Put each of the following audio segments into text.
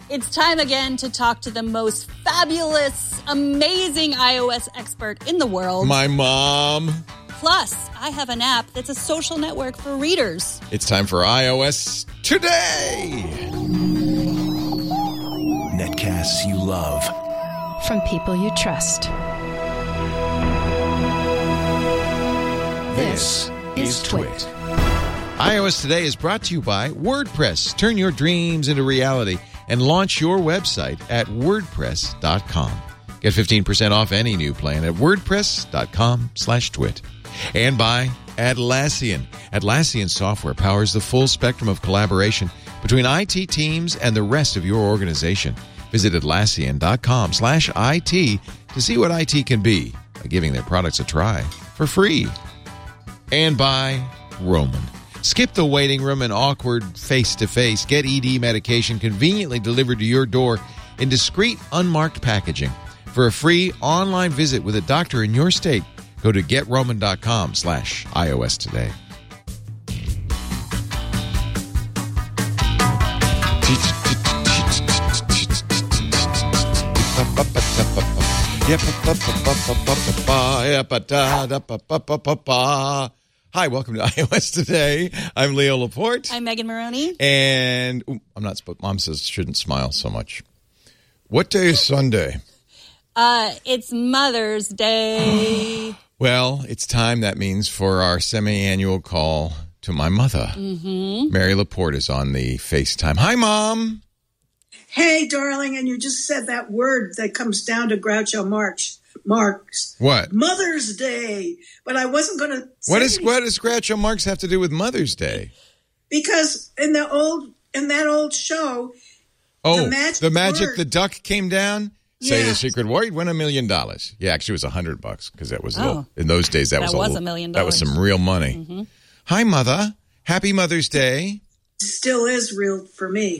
It's time again to talk to the most fabulous, amazing iOS expert in the world. My mom. Plus, I have an app that's a social network for readers. It's time for iOS Today. Netcasts you love. From people you trust. This is Twit. iOS Today is brought to you by WordPress. Turn your dreams into reality and launch your website at WordPress.com. Get 15% off any new plan at WordPress.com/twit. And by Atlassian. Atlassian software powers the full spectrum of collaboration between IT teams and the rest of your organization. Visit Atlassian.com/IT to see what IT can be by giving their products a try for free. And by Roman. Skip the waiting room and awkward face-to-face. Get ED medication conveniently delivered to your door in discreet, unmarked packaging. For a free online visit with a doctor in your state, go to GetRoman.com/iOS Today. Hi, welcome to iOS Today. I'm Leo Laporte. I'm Megan Maroney. And I'm not supposed. Mom says shouldn't smile so much. What day is Sunday? It's Mother's Day. Well, it's time, that means, for our semi-annual call to my mother. Mm-hmm. Mary Laporte is on the FaceTime. Hi, Mom. Hey, darling, and you just said that word that comes down to Groucho Marx. What? Mother's Day. But I wasn't going to say What does Groucho Marx have to do with Mother's Day? Because in that old show, the duck came down? Say the secret word, win $1 million. Yeah, actually it was $100 because that was in those days that was $1 million. That was some real money. Mm-hmm. Hi, Mother. Happy Mother's Day. Still is real for me.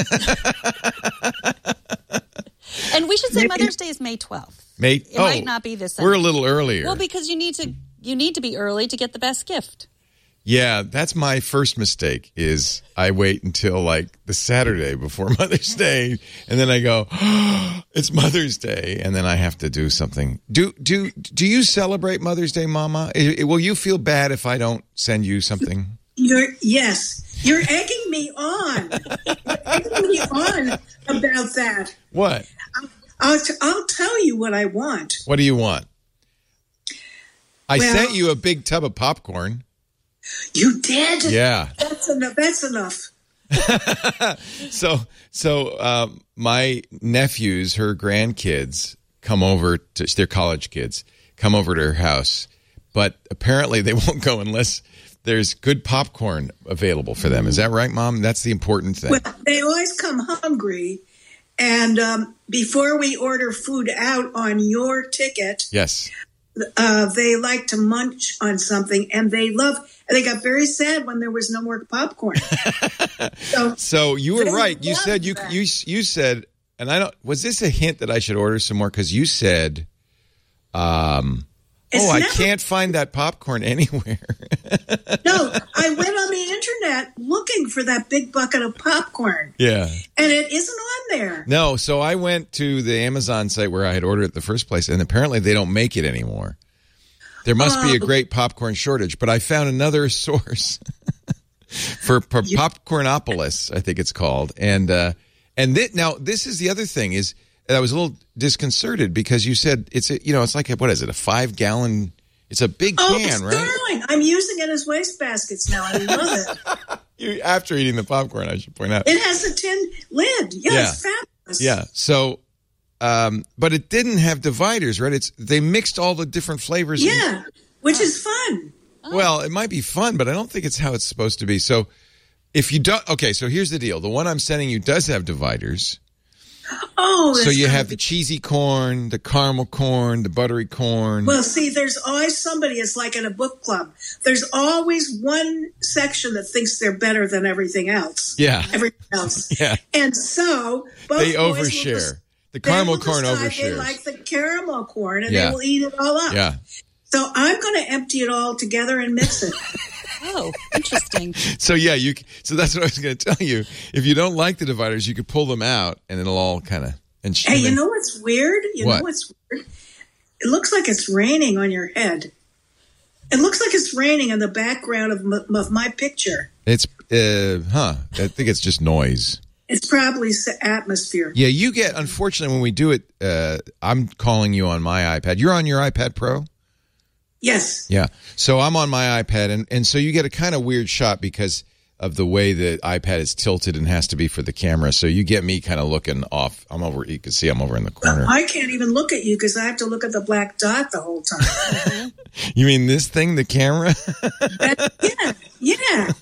And we should say Mother's Day is May 12th. It might not be this Sunday. We're a little earlier. Well, because you need to be early to get the best gift. Yeah, that's my first mistake is I wait until like the Saturday before Mother's Day and then I go, it's Mother's Day, and then I have to do something. Do you celebrate Mother's Day, Mama? Will you feel bad if I don't send you something? Yes. You're egging me on. About that. What? I'll tell you what I want. What do you want? I sent you a big tub of popcorn. You did? Yeah. That's enough. So my nephews, her grandkids, come over to their college kids, come over to her house, but apparently they won't go unless there's good popcorn available for them. Is that right, Mom? That's the important thing. Well, they always come hungry, and before we order food out on your ticket, yes, they like to munch on something, and they got very sad when there was no more popcorn. So you were right. You said you said, and I don't. Was this a hint that I should order some more? Because you said, I can't find that popcorn anywhere. No, I went on the internet looking for that big bucket of popcorn. Yeah. And it isn't on there. No, so I went to the Amazon site where I had ordered it the first place, and apparently they don't make it anymore. There must be a great popcorn shortage, but I found another source for Popcornopolis, I think it's called. Now this is the other thing is I was a little disconcerted because you said it's like a 5-gallon. It's a big can, right? Darling, I'm using it as waste baskets now. I love it. After eating the popcorn, I should point out. It has a tin lid. Yeah, it's fabulous. Yeah. So, but it didn't have dividers, right? They mixed all the different flavors. Yeah, which is fun. Well, it might be fun, but I don't think it's how it's supposed to be. So if you don't, so here's the deal. The one I'm sending you does have dividers. Oh, so you have the cheesy corn, the caramel corn, the buttery corn. Well, see, there's always somebody. It's like in a book club. There's always one section that thinks they're better than everything else. Yeah, everything else. Yeah, and so they overshare. The caramel corn overshares. They like the caramel corn, and they will eat it all up. Yeah. So I'm going to empty it all together and mix it. Oh, interesting. So yeah, so that's what I was going to tell you. If you don't like the dividers, you could pull them out, and it'll all kind of. Hey, you know what's weird? What? Know what's weird? It looks like it's raining on your head. It looks like it's raining in the background of my picture. It's I think it's just noise. It's probably atmosphere. Yeah, you get. Unfortunately, when we do it, I'm calling you on my iPad. You're on your iPad Pro. Yes. Yeah. So I'm on my iPad, and so you get a kind of weird shot because of the way the iPad is tilted and has to be for the camera. So you get me kind of looking off. I'm over. You can see I'm over in the corner. I can't even look at you because I have to look at the black dot the whole time. You mean this thing, the camera? Yeah.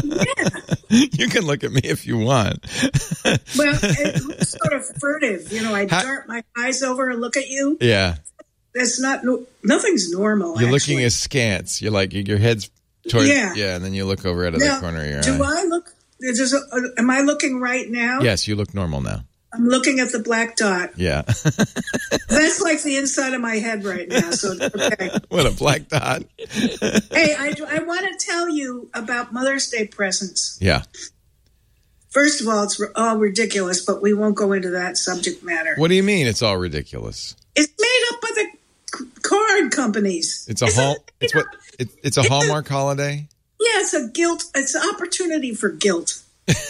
You can look at me if you want. Well, it looks sort of furtive. I dart my eyes over and look at you. Yeah. That's nothing's normal. You're looking askance. You're like, your head's towards, and then you look over at the corner of your eye. I look, am I looking right now? Yes, you look normal now. I'm looking at the black dot. Yeah. That's like the inside of my head right now, so okay. What a black dot. Hey, I want to tell you about Mother's Day presents. Yeah. First of all, it's all ridiculous, but we won't go into that subject matter. What do you mean it's all ridiculous? It's made up by the card companies. It's a it's a Hallmark holiday? Yeah, it's an opportunity for guilt.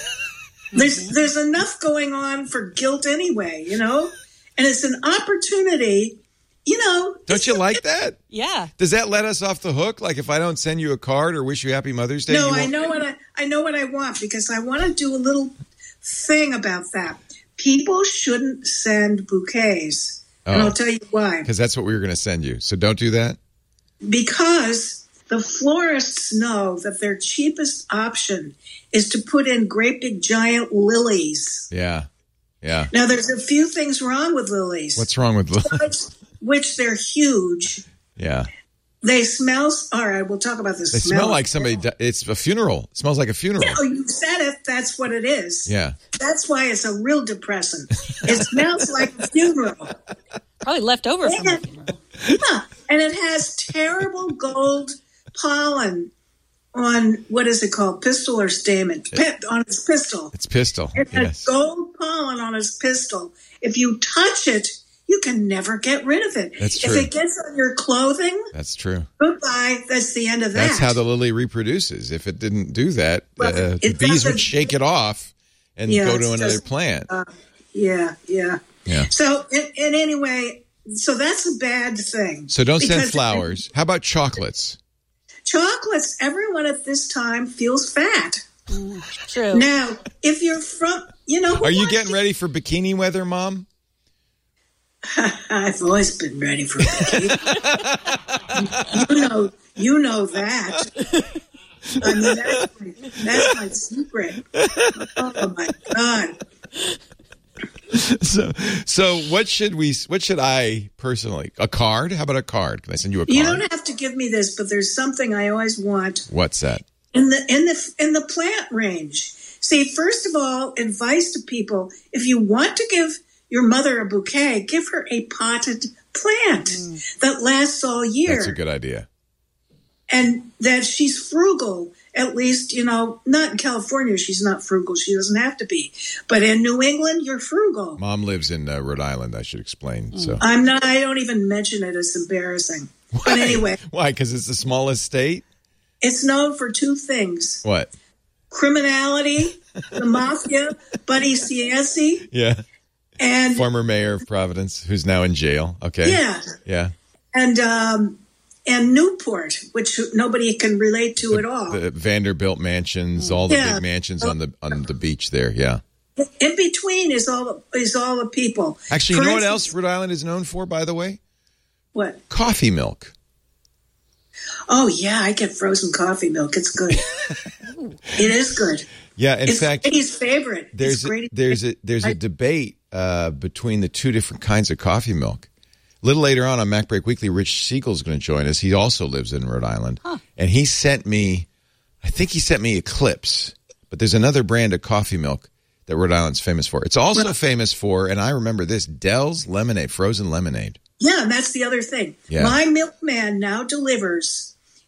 There's enough going on for guilt anyway, and it's an opportunity, Don't you like that? Yeah. Does that let us off the hook? Like if I don't send you a card or wish you Happy Mother's Day? No, I know what I want because I want to do a little thing about that. People shouldn't send bouquets. And I'll tell you why. Because that's what we were going to send you. So don't do that? Because the florists know that their cheapest option is to put in great big giant lilies. Yeah. Yeah. Now, there's a few things wrong with lilies. What's wrong with lilies? Which they're huge. Yeah. They smell. All right, we'll talk about this. They smell like somebody. It's a funeral. It smells like a funeral. Yeah, you said it. That's what it is. Yeah. That's why it's a real depressant. It smells like a funeral. Probably left over from the funeral. Yeah, and it has terrible gold pollen on, what is it called? Pistil or stamen? On its pistil. It's pistil. It has gold pollen on its pistil. If you touch it, you can never get rid of it. That's true. If it gets on your clothing, that's true. Goodbye. That's the end of that. That's how the lily reproduces. If it didn't do that, the bees would shake it off and go to another plant. Yeah. So, and anyway, so that's a bad thing. So don't send flowers. How about chocolates? Chocolates, everyone at this time feels fat. True. Now, if you're from, Are you getting ready for bikini weather, Mom? I've always been ready for bikini. you know that. I mean, that's my secret. Oh my God. So what should I personally? A card? How about a card? Can I send you a card? You don't have to give me this, but there's something I always want. What's that? In the plant range. See, first of all, advice to people: if you want to give your mother a bouquet, give her a potted plant that lasts all year. That's a good idea. And that she's frugal. At least, not in California, she's not frugal. She doesn't have to be. But in New England, you're frugal. Mom lives in Rhode Island, I should explain. So I'm not. I don't even mention it. It's embarrassing. Why? But anyway. Why? Because it's the smallest state? It's known for two things. What? Criminality, the mafia, Buddy Ciesi. Yeah. And former mayor of Providence, who's now in jail. Okay. Yeah. Yeah. And Newport, which nobody can relate to at all. The Vanderbilt mansions, all the big mansions on the beach there. Yeah. In between is all the people. Actually, you know what else Rhode Island is known for, by the way? What? Coffee milk. Oh yeah, I get frozen coffee milk. It's good. It is good. Yeah, in fact, Brady's favorite. There's a debate between the two different kinds of coffee milk. A little later on MacBreak Weekly, Rich Siegel's going to join us. He also lives in Rhode Island. Huh. And he sent me Eclipse. But there's another brand of coffee milk that Rhode Island's famous for. It's also famous for, and I remember this, Dell's lemonade, frozen lemonade. Yeah, and that's the other thing. Yeah. My milkman now delivers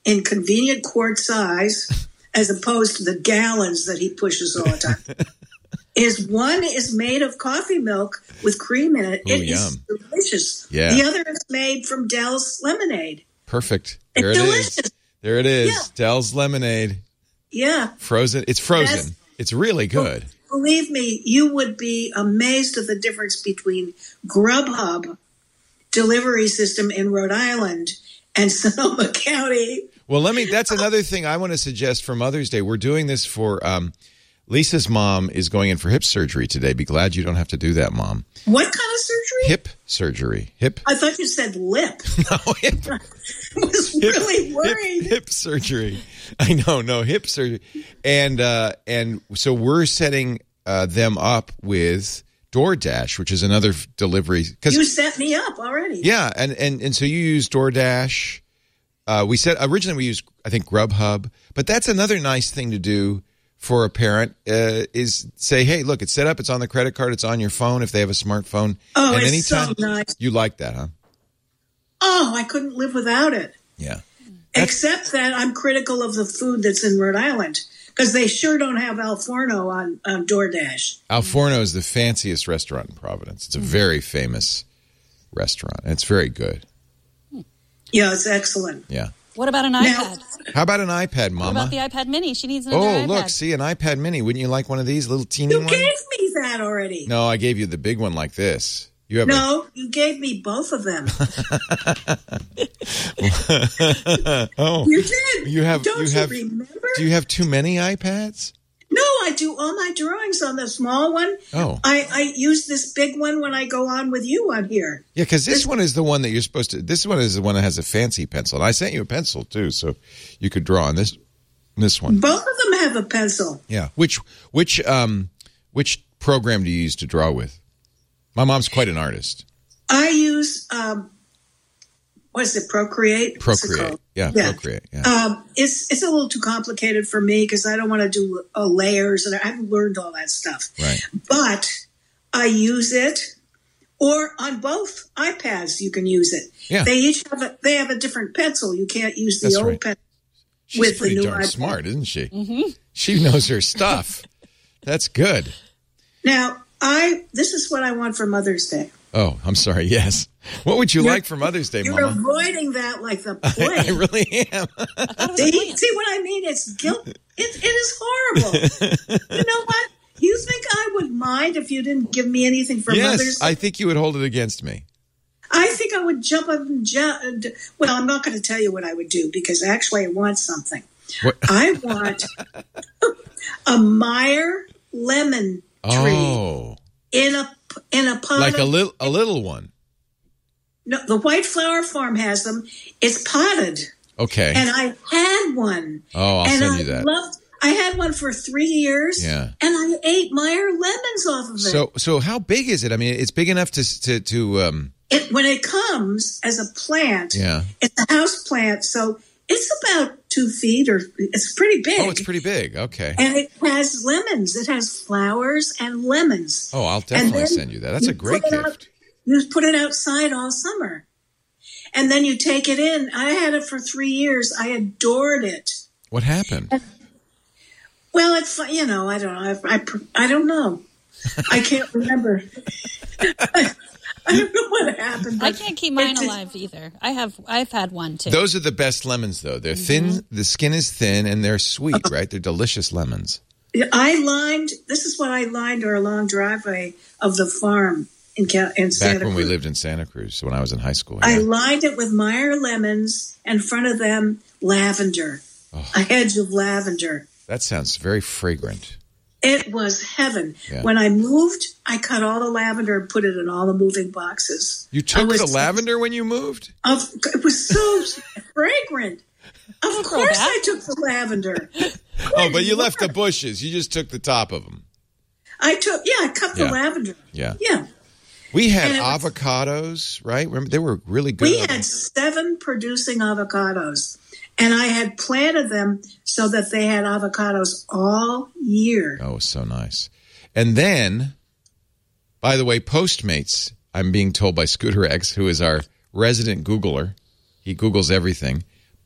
in convenient quart size, as opposed to the gallons that he pushes all the time. One is made of coffee milk with cream in it. Ooh, It is yum. delicious. Yeah. The other is made from Dell's lemonade. Perfect. It's There it delicious. is. There it is. Yeah. Dell's lemonade. Yeah. Frozen. It's frozen. Yes. It's really good. Believe me, you would be amazed at the difference between Grubhub delivery system in Rhode Island and Sonoma County. Well, that's another thing I want to suggest for Mother's Day. We're doing this for Lisa's mom is going in for hip surgery today. Be glad you don't have to do that, Mom. What kind of surgery? Hip surgery. Hip. I thought you said lip. No, hip. I was really worried. Hip surgery. I know, no, hip surgery. And so we're setting them up with DoorDash, which is another delivery. You set me up already. Yeah, and so you use DoorDash. Originally we used, I think, Grubhub, but that's another nice thing to do for a parent is say, hey, look, it's set up, it's on the credit card, it's on your phone if they have a smartphone. Oh, and it's anytime, so nice. You like that, huh? Oh, I couldn't live without it. Yeah. Except that I'm critical of the food that's in Rhode Island because they sure don't have Al Forno on DoorDash. Al Forno is the fanciest restaurant in Providence. It's a very famous restaurant, and it's very good. Yeah, it's excellent. Yeah. What about an iPad? How about an iPad, What Mama? about the iPad Mini? She needs another iPad. Look, see, an iPad Mini. Wouldn't you like one of these little teeny You ones? gave me that already. No, I gave you the big one like this. You have No, you gave me both of them. Oh, You did. You have. Don't you have. remember? Do you have too many iPads? No, I do all my drawings on the small one. Oh. I use this big one when I go on with you on here. Yeah, because this one is the one that you're supposed to. This one is the one that has a fancy pencil. And I sent you a pencil too, so you could draw on this one. Both of them have a pencil. Yeah. Which program do you use to draw with? My mom's quite an artist. I use what is it? Procreate. What's it Procreate. called? Yeah, Procreate. Yeah. It's a little too complicated for me because I don't want to do layers, and I haven't learned all that stuff. Right. But I use it, or on both iPads you can use it. Yeah. They each have a different pencil. You can't use the That's old right. pencil. She's with the pretty new darn iPad. smart, isn't she? Mm-hmm. She knows her stuff. That's good. Now, this is what I want for Mother's Day. Oh, I'm sorry. Yes. What would you like for Mother's Day, You're Mama? avoiding that like the I plague. really am. See what I mean? It's guilt. It is horrible. You know what? You think I would mind if you didn't give me anything for Mother's Yes, Day? I think you would hold it against me. I think I would jump up and jump. Well, I'm not going to tell you what I would do because actually I want something. What? I want a Meyer lemon tree Oh, in a pot. like of, a little one. No, the White Flower Farm has them. It's potted, Okay. and I had one. Oh, I'll and send I you that. I had one for 3 years. Yeah. and I ate Meyer lemons off of it. So how big is it? I mean, it's big enough to When it comes as a plant, Yeah. it's a house plant, so it's about 2 feet, or it's pretty big. Oh, it's pretty big. Okay. And it has lemons. It has flowers and lemons. Oh, I'll definitely then send you that. That's a great put it gift. You put it outside all summer. And then you take it in. I had it for 3 years. I adored it. What happened? Well, it's, I don't know. I don't know. I can't remember. I don't know what happened. I but can't keep mine it just- alive either. I've had one too. Those are the best lemons, though. They're thin. The skin is thin, and they're sweet, right? They're delicious lemons. This is what I lined our long driveway of the farm in Santa Back when we Cruz. lived in Santa Cruz, when I was in high school. I Yeah. lined it with Meyer lemons, in front of them lavender, a hedge of lavender. That sounds very fragrant. It was heaven. Yeah. When I moved, I cut all the lavender and put it in all the moving boxes. You took the lavender when you moved? It was so fragrant. Of course back. I took the lavender. Oh, but you left the bushes. You just took the top of them. I cut the Yeah. lavender. Yeah. Yeah. We had And it was- avocados, right? Remember, they were really good. We had 7 producing avocados, and I had planted them so that they had avocados all year. Oh, so nice. And then, by the way, Postmates, I'm being told by Scooter X, who is our resident Googler, he Googles everything.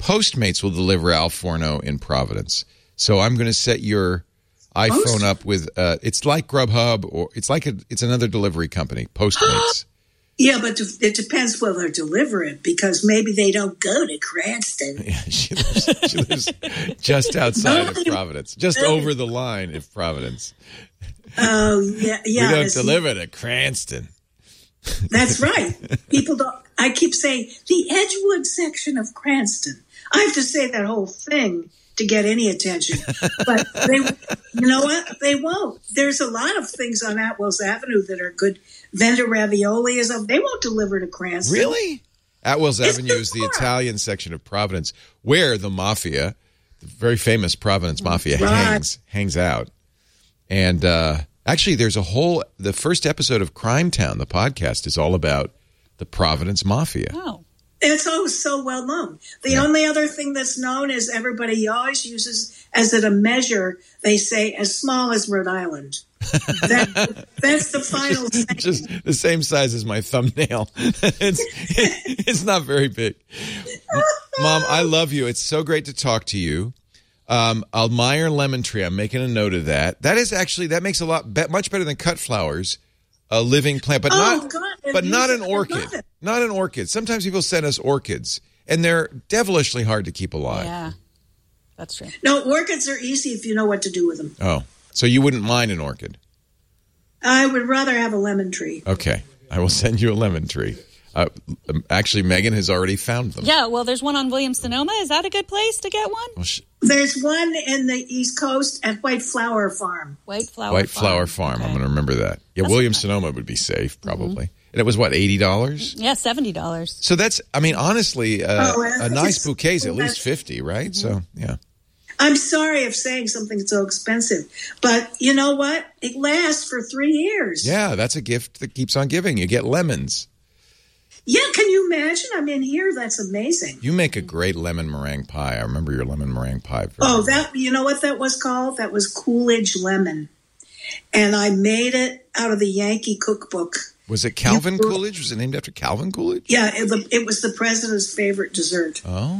Postmates will deliver Al Forno in Providence. So I'm going to set your iPhone up with it's like Grubhub, or it's another delivery company, Postmates. Yeah, but it depends where they deliver it, because maybe they don't go to Cranston. Yeah, she lives just outside of Providence, just over the line of Providence. Oh, yeah. We don't deliver to Cranston. That's right. People don't. I keep saying the Edgewood section of Cranston. I have to say that whole thing to get any attention. But you know what? They won't. There's a lot of things on Atwells Avenue that are good. Vendor ravioli is up. They won't deliver to Cranston. Really? Atwells Avenue is the Italian section of Providence, where the mafia, the very famous Providence mafia, hangs out. And actually, there's the first episode of Crime Town, the podcast, is all about the Providence mafia. Oh. It's so well known. The only other thing that's known is everybody always uses as a measure, they say, as small as Rhode Island. That's the final thing. Just the same size as my thumbnail. It's not very big. Mom, I love you. It's so great to talk to you. Almayer lemon tree. I'm making a note of that. That makes much better than cut flowers. A living plant, but not an orchid. Not an orchid. Sometimes people send us orchids, and they're devilishly hard to keep alive. Yeah, that's true. No, orchids are easy if you know what to do with them. Oh, so you wouldn't mind an orchid? I would rather have a lemon tree. Okay, I will send you a lemon tree. Actually, Megan has already found them. Yeah, well, there's one on Williams-Sonoma. Is that a good place to get one? Well, there's one in the East Coast at White Flower Farm. White Flower Farm. Okay. I'm going to remember that. Yeah, Williams-Sonoma would be safe, probably. Mm-hmm. And it was, what, $80? Yeah, $70. So that's, honestly, a nice bouquet is at least $50, right? Mm-hmm. So, yeah. I'm sorry if saying something so expensive, but you know what? It lasts for 3 years. Yeah, that's a gift that keeps on giving. You get lemons. Yeah, can you imagine? I'm in here. That's amazing. You make a great lemon meringue pie. I remember your lemon meringue pie. You know what that was called? That was Coolidge lemon. And I made it out of the Yankee cookbook. Was it Calvin Coolidge? Was it named after Calvin Coolidge? Yeah, it was the president's favorite dessert. Oh.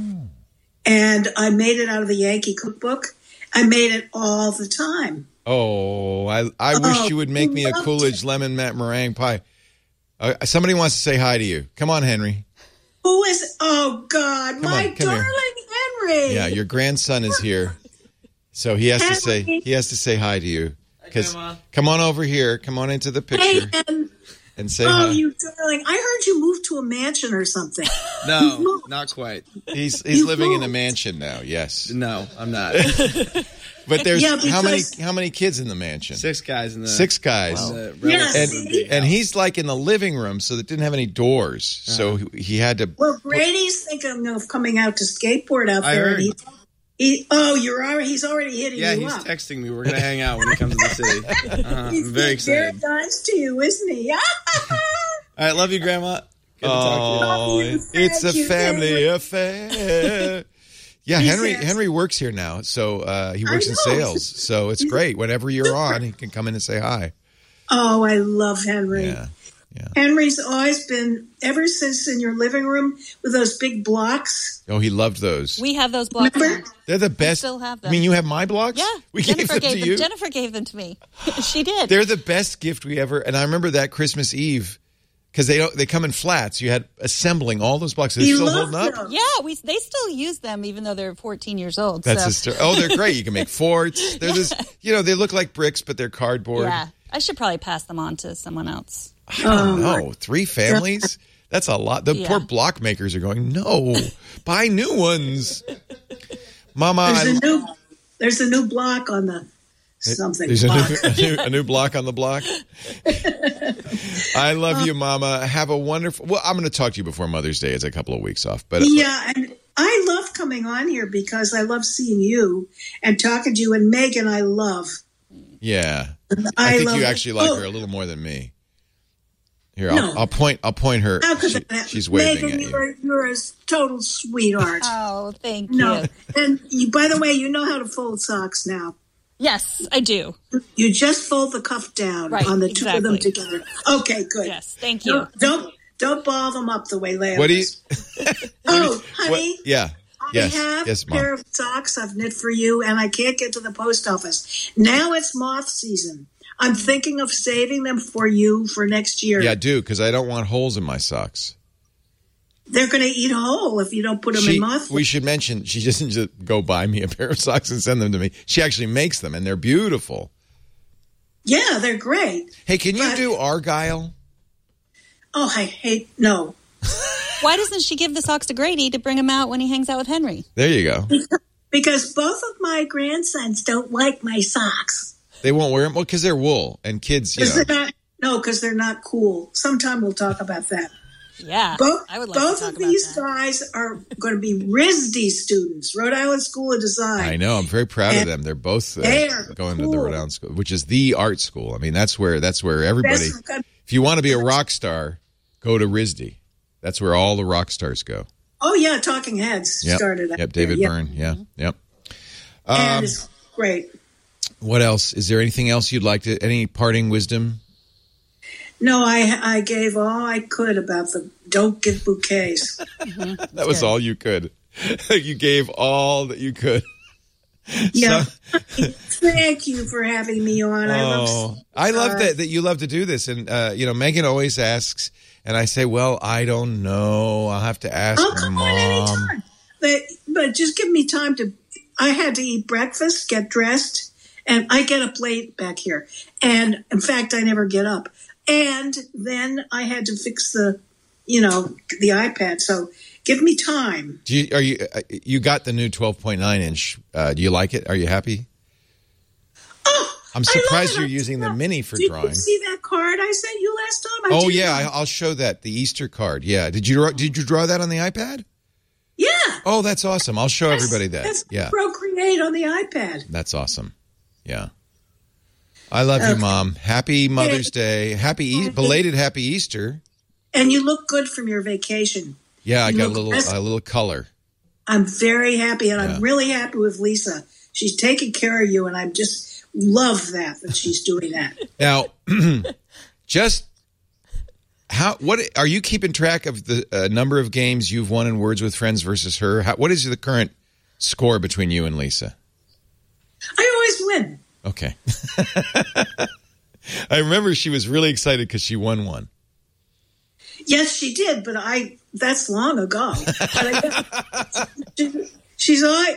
And I made it out of the Yankee cookbook. I made it all the time. Oh, I wish you would make me a Coolidge lemon meringue pie. Somebody wants to say hi to you. Come on, Henry. Who is? Oh, God, my darling Henry. Yeah, your grandson is here, so he has to say hi to you. Because come on over here. Come on into the picture and say hi. Oh, you darling! I heard you moved to a mansion or something. No, not quite. He's living in a mansion now. Yes. No, I'm not. But there's how many kids in the mansion? 6 guys in the 6 guys. And he's like in the living room, so that didn't have any doors. So he had to. Well, Brady's thinking of coming out to skateboard out there. I heard. He's already hitting you up. Yeah, he's texting me. We're gonna hang out when he comes to the city. I'm very excited. Very nice to you, isn't he? All right, love you, Grandma. Good to talk to you. It's a family affair. Yeah, Henry works here now, so he works in sales. So it's great. Whenever you're on, he can come in and say hi. Oh, I love Henry. Yeah. Henry's always been, ever since in your living room with those big blocks. Oh, he loved those. We have those blocks. Remember? They're the best. We still have them. I mean, you have my blocks? Yeah. We gave them to you? Jennifer gave them to me. She did. They're the best gift we ever, and I remember that Christmas Eve. Because they come in flats. You had assembling all those blocks. They're still holding up? Yeah, they still use them even though they're 14 years old. That's they're great. You can make forts. They're they look like bricks, but they're cardboard. Yeah, I should probably pass them on to someone else. I don't know. 3 families? That's a lot. The poor block makers are going, no, buy new ones. Mama. There's a new block on the something. There's a new block on the block. I love you, Mama. Have a wonderful. Well, I'm going to talk to you before Mother's Day. It's a couple of weeks off, but and I love coming on here because I love seeing you and talking to you. And Megan, I love. Yeah, I think you actually like her a little more than me. Here, I'll point her. She's waving Megan, at you. You're a total sweetheart. Oh, thank you. No, and by the way, you know how to fold socks now. Yes, I do. You just fold the cuff down on the two of them together. Okay, good. Yes, thank you. Don't ball them up the way Leia What do you? honey. Yeah. Yes. have Yes, a Mom. pair of socks I've knit for you, and I can't get to the post office. Now it's moth season. I'm thinking of saving them for you for next year. Yeah, do, because I don't want holes in my socks. They're going to eat a hole if you don't put them in moth. We should mention, she doesn't just go buy me a pair of socks and send them to me. She actually makes them, and they're beautiful. Yeah, they're great. Hey, can you do Argyle? Oh, I hate, no. Why doesn't she give the socks to Grady to bring him out when he hangs out with Henry? There you go. Because both of my grandsons don't like my socks. They won't wear them? Well, because they're wool, and kids, you know. Because they're not cool. Sometime we'll talk about that. Yeah, Both, I would like to both talk of about these that. guys are going to be RISD students, Rhode Island School of Design. I know. I'm very proud of them. They're both they are going to the cool. Rhode Island School, which is the art school. I mean, that's where everybody. Best- If you want to be a rock star, go to RISD. That's where all the rock stars go. Oh, yeah, Talking Heads Yep. started out Yep. there. David Yeah. Byrne. Yeah. Yep. And it's great. What else? Is there anything else you'd like to? Any parting wisdom? No, I gave all I could about the don't give bouquets. That was all you could. You gave all that you could. Yeah. So- Thank you for having me on. I love that you love to do this. And, Megan always asks, and I say, well, I don't know. I'll have to ask I'll come Mom. on anytime. But just give me time to. I had to eat breakfast, get dressed, and I get up late back here. And in fact, I never get up. And then I had to fix the iPad. So give me time. You got the new 12.9 inch? Do you like it? Are you happy? Oh, I'm surprised you're using the mini for Did drawing. you see that card I sent you last time? Oh yeah, I'll show that, the Easter card. Yeah, did you draw that on the iPad? Yeah. Oh, that's awesome. I'll show everybody that. That's Yeah, Procreate on the iPad. that's awesome. Yeah, I love you, Mom. Happy Mother's Day. Belated Happy Easter. And you look good from your vacation. Yeah, I You got look a little color. I'm very happy, and Yeah. I'm really happy with Lisa. She's taking care of you, and I just love that she's doing that. Now, what are you keeping track of the number of games you've won in Words with Friends versus her? What is the current score between you and Lisa? I always win. Okay. I remember she was really excited because she won one. Yes, she did, but that's long ago. She's always,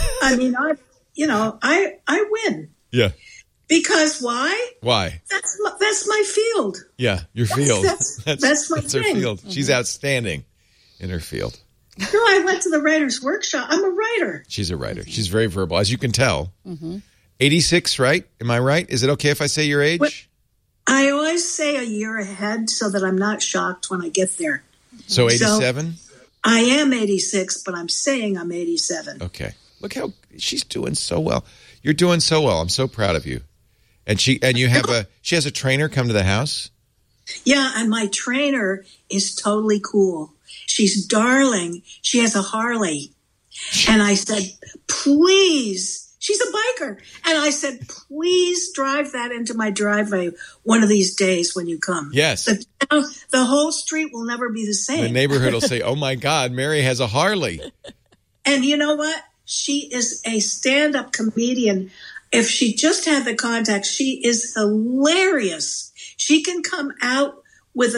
I win. Yeah. Because why? Why? That's my field. Yeah, your field. That's my her thing. field. She's outstanding in her field. No, I went to the writer's workshop. I'm a writer. She's a writer. She's very verbal, as you can tell. 86, right? Am I right? Is it okay if I say your age? What? I always say a year ahead so that I'm not shocked when I get there. So 87? I am 86, but I'm saying I'm 87. Okay. Look how she's doing so well. You're doing so well. I'm so proud of you. And she has a trainer come to the house? Yeah, and my trainer is totally cool. She's darling. She has a Harley. And I said, please, she's a biker. And I said, please drive that into my driveway one of these days when you come. Yes. The whole street will never be the same. The neighborhood will say, oh my God, Mary has a Harley. And you know what? She is a stand-up comedian. If she just had the contact, she is hilarious. She can come out with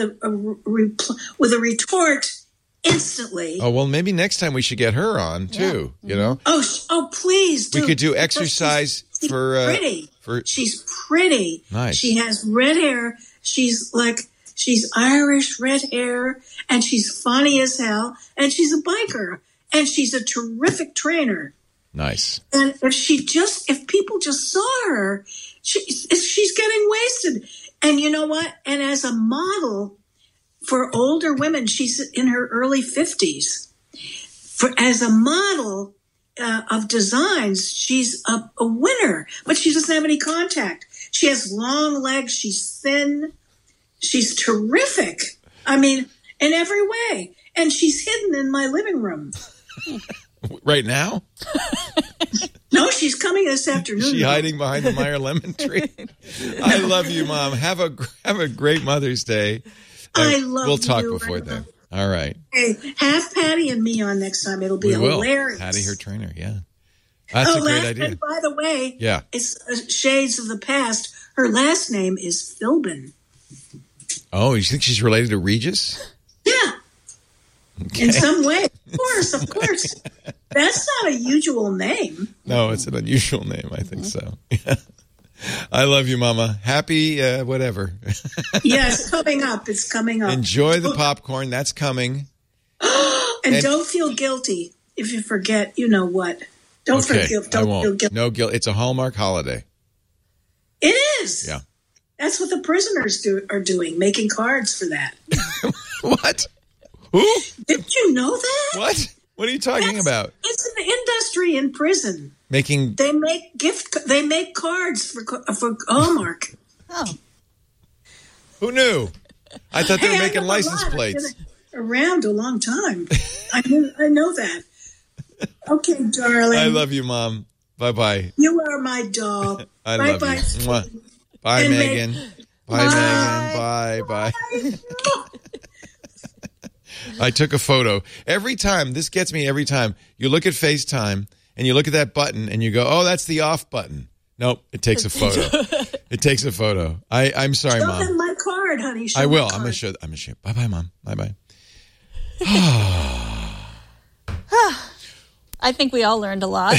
a retort instantly. Oh, well, maybe next time we should get her on too, you know? Oh, please do. We could do exercise She's for pretty. She's pretty. Nice. She has red hair. She's Irish red hair, and she's funny as hell, and she's a biker, and she's a terrific trainer. Nice. And if people just saw her, she's getting wasted. And you know what? And as a model for older women, she's in her early 50s. As a model of designs, she's a winner, but she doesn't have any contact. She has long legs. She's thin. She's terrific. I mean, in every way. And she's hidden in my living room. Right now? No, she's coming this afternoon. Is she hiding behind the Meyer lemon tree? I love you, Mom. Have a great Mother's Day. I love you. We'll talk before then. All right. Hey, have Patty and me on next time. It'll be We will. hilarious. Patty, her trainer. Yeah. That's a great idea. And by the way, Yeah. it's Shades of the Past. Her last name is Philbin. Oh, you think she's related to Regis? Yeah. In some way. Of course. That's not a usual name. No, it's an unusual name. I think so. I love you, Mama. Happy whatever. Yes, coming up. It's coming up. Enjoy the popcorn. That's coming. And don't feel guilty if you forget, you know what. Don't Okay, feel I won't. guilty. No guilt. It's a Hallmark holiday. It is. Yeah. That's what the prisoners are doing, making cards for that. What? Who? Didn't you know that? What? What are you talking about? It's an industry in prison. Making. They make cards for Hallmark. Oh, Who knew? I thought they were Hey, I making know a license lot. I've plates. been around a long time. I know that. Okay, darling. I love you, Mom. Bye-bye. You are my doll. I bye love bye. you. Mwah. Bye, And Megan. Bye, Megan. Bye. I took a photo. Every time, this gets me every time, you look at FaceTime and you look at that button and you go, oh, that's the off button. Nope, it takes a photo. It takes a photo. I'm sorry, Show Mom. them my card, honey. Show I will. my I'm going to card. show. I'm going to show. Bye-bye, Mom. Bye-bye. I think we all learned a lot.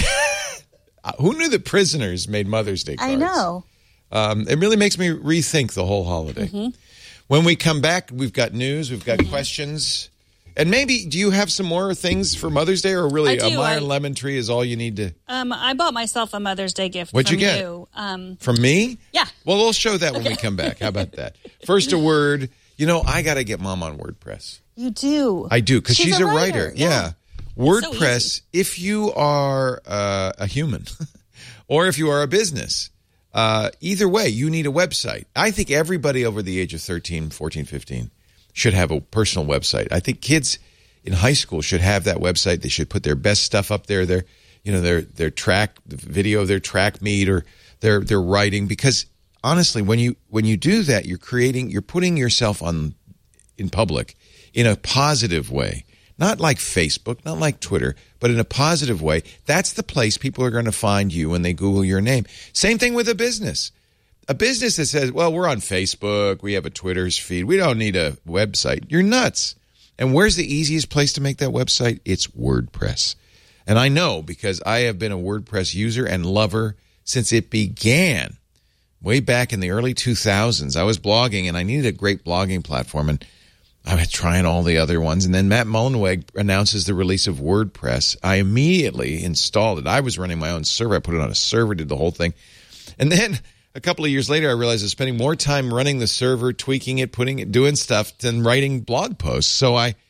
Who knew that prisoners made Mother's Day cards? I know. It really makes me rethink the whole holiday. Mm-hmm. When we come back, we've got news, we've got questions. And maybe, do you have some more things for Mother's Day, or really I a do. Meyer lemon tree is all you need to... I bought myself a Mother's Day gift What'd from you get? you. From me? Yeah. Well, we'll show that when we come back. How about that? First, a word. You know, I got to get Mom on WordPress. You do. I do, because she's a writer. Yeah. WordPress, if you are a human or if you are a business, either way, you need a website. I think everybody over the age of 13, 14, 15 should have a personal website. I think kids in high school should have that website. They should put their best stuff up there, their track, the video of their track meet or their writing. Because honestly, when you do that, you're putting yourself in public in a positive way. Not like Facebook, not like Twitter, but in a positive way. That's the place people are going to find you when they Google your name. Same thing with a business. A business that says, well, we're on Facebook, we have a Twitter's feed, we don't need a website. You're nuts. And where's the easiest place to make that website? It's WordPress. And I know because I have been a WordPress user and lover since it began. Way back in the early 2000s, I was blogging and I needed a great blogging platform, and I was trying all the other ones. And then Matt Mullenweg announces the release of WordPress. I immediately installed it. I was running my own server. I put it on a server, did the whole thing. And then a couple of years later, I realized I was spending more time running the server, tweaking it, doing stuff than writing blog posts.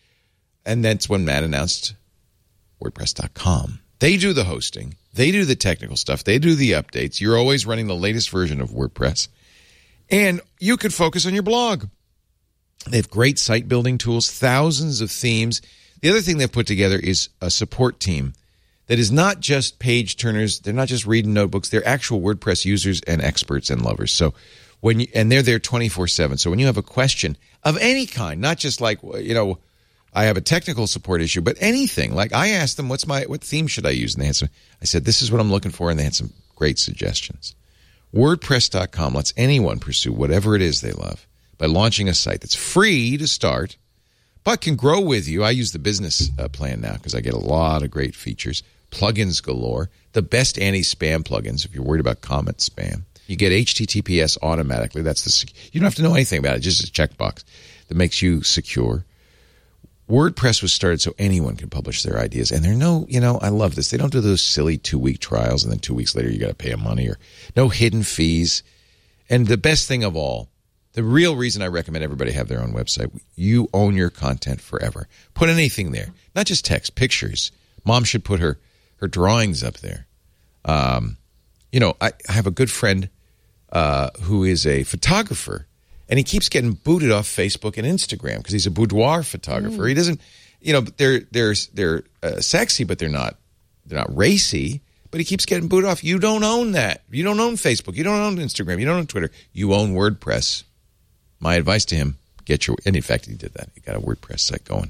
And that's when Matt announced WordPress.com. They do the hosting. They do the technical stuff. They do the updates. You're always running the latest version of WordPress. And you could focus on your blog. They have great site building tools, thousands of themes. The other thing they've put together is a support team that is not just page turners. They're not just reading notebooks. They're actual WordPress users and experts and lovers. So and they're there 24/7. So when you have a question of any kind, not just like, I have a technical support issue, but anything. Like I asked them, what theme should I use? And I said, this is what I'm looking for. And they had some great suggestions. WordPress.com lets anyone pursue whatever it is they love by launching a site that's free to start, but can grow with you. I use the business plan now because I get a lot of great features. Plugins galore. The best anti-spam plugins if you're worried about comment spam. You get HTTPS automatically. You don't have to know anything about it. Just a checkbox that makes you secure. WordPress was started so anyone can publish their ideas. And I love this. They don't do those silly 2-week trials and then 2 weeks later you got to pay them money, or no hidden fees. And the best thing of all, the real reason I recommend everybody have their own website, you own your content forever. Put anything there, not just text, pictures. Mom should put her drawings up there. I have a good friend who is a photographer, and he keeps getting booted off Facebook and Instagram because he's a boudoir photographer. He doesn't, they're sexy, but they're not racy. But he keeps getting booted off. You don't own that. You don't own Facebook. You don't own Instagram. You don't own Twitter. You own WordPress. My advice to him, get your. And in fact, he did that. He got a WordPress site going.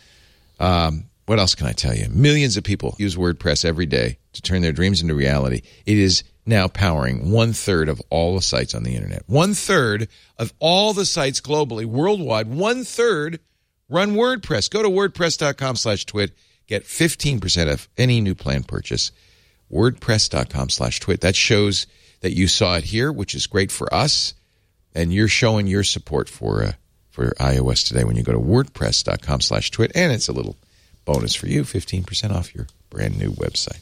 What else can I tell you? Millions of people use WordPress every day to turn their dreams into reality. It is now powering 1/3 of all the sites on the internet. 1/3 of all the sites globally, worldwide, 1/3 run WordPress. Go to wordpress.com/twit. Get 15% off any new plan purchase. WordPress.com/twit. That shows that you saw it here, which is great for us. And you're showing your support for iOS today when you go to WordPress.com/twit. And it's a little bonus for you, 15% off your brand new website.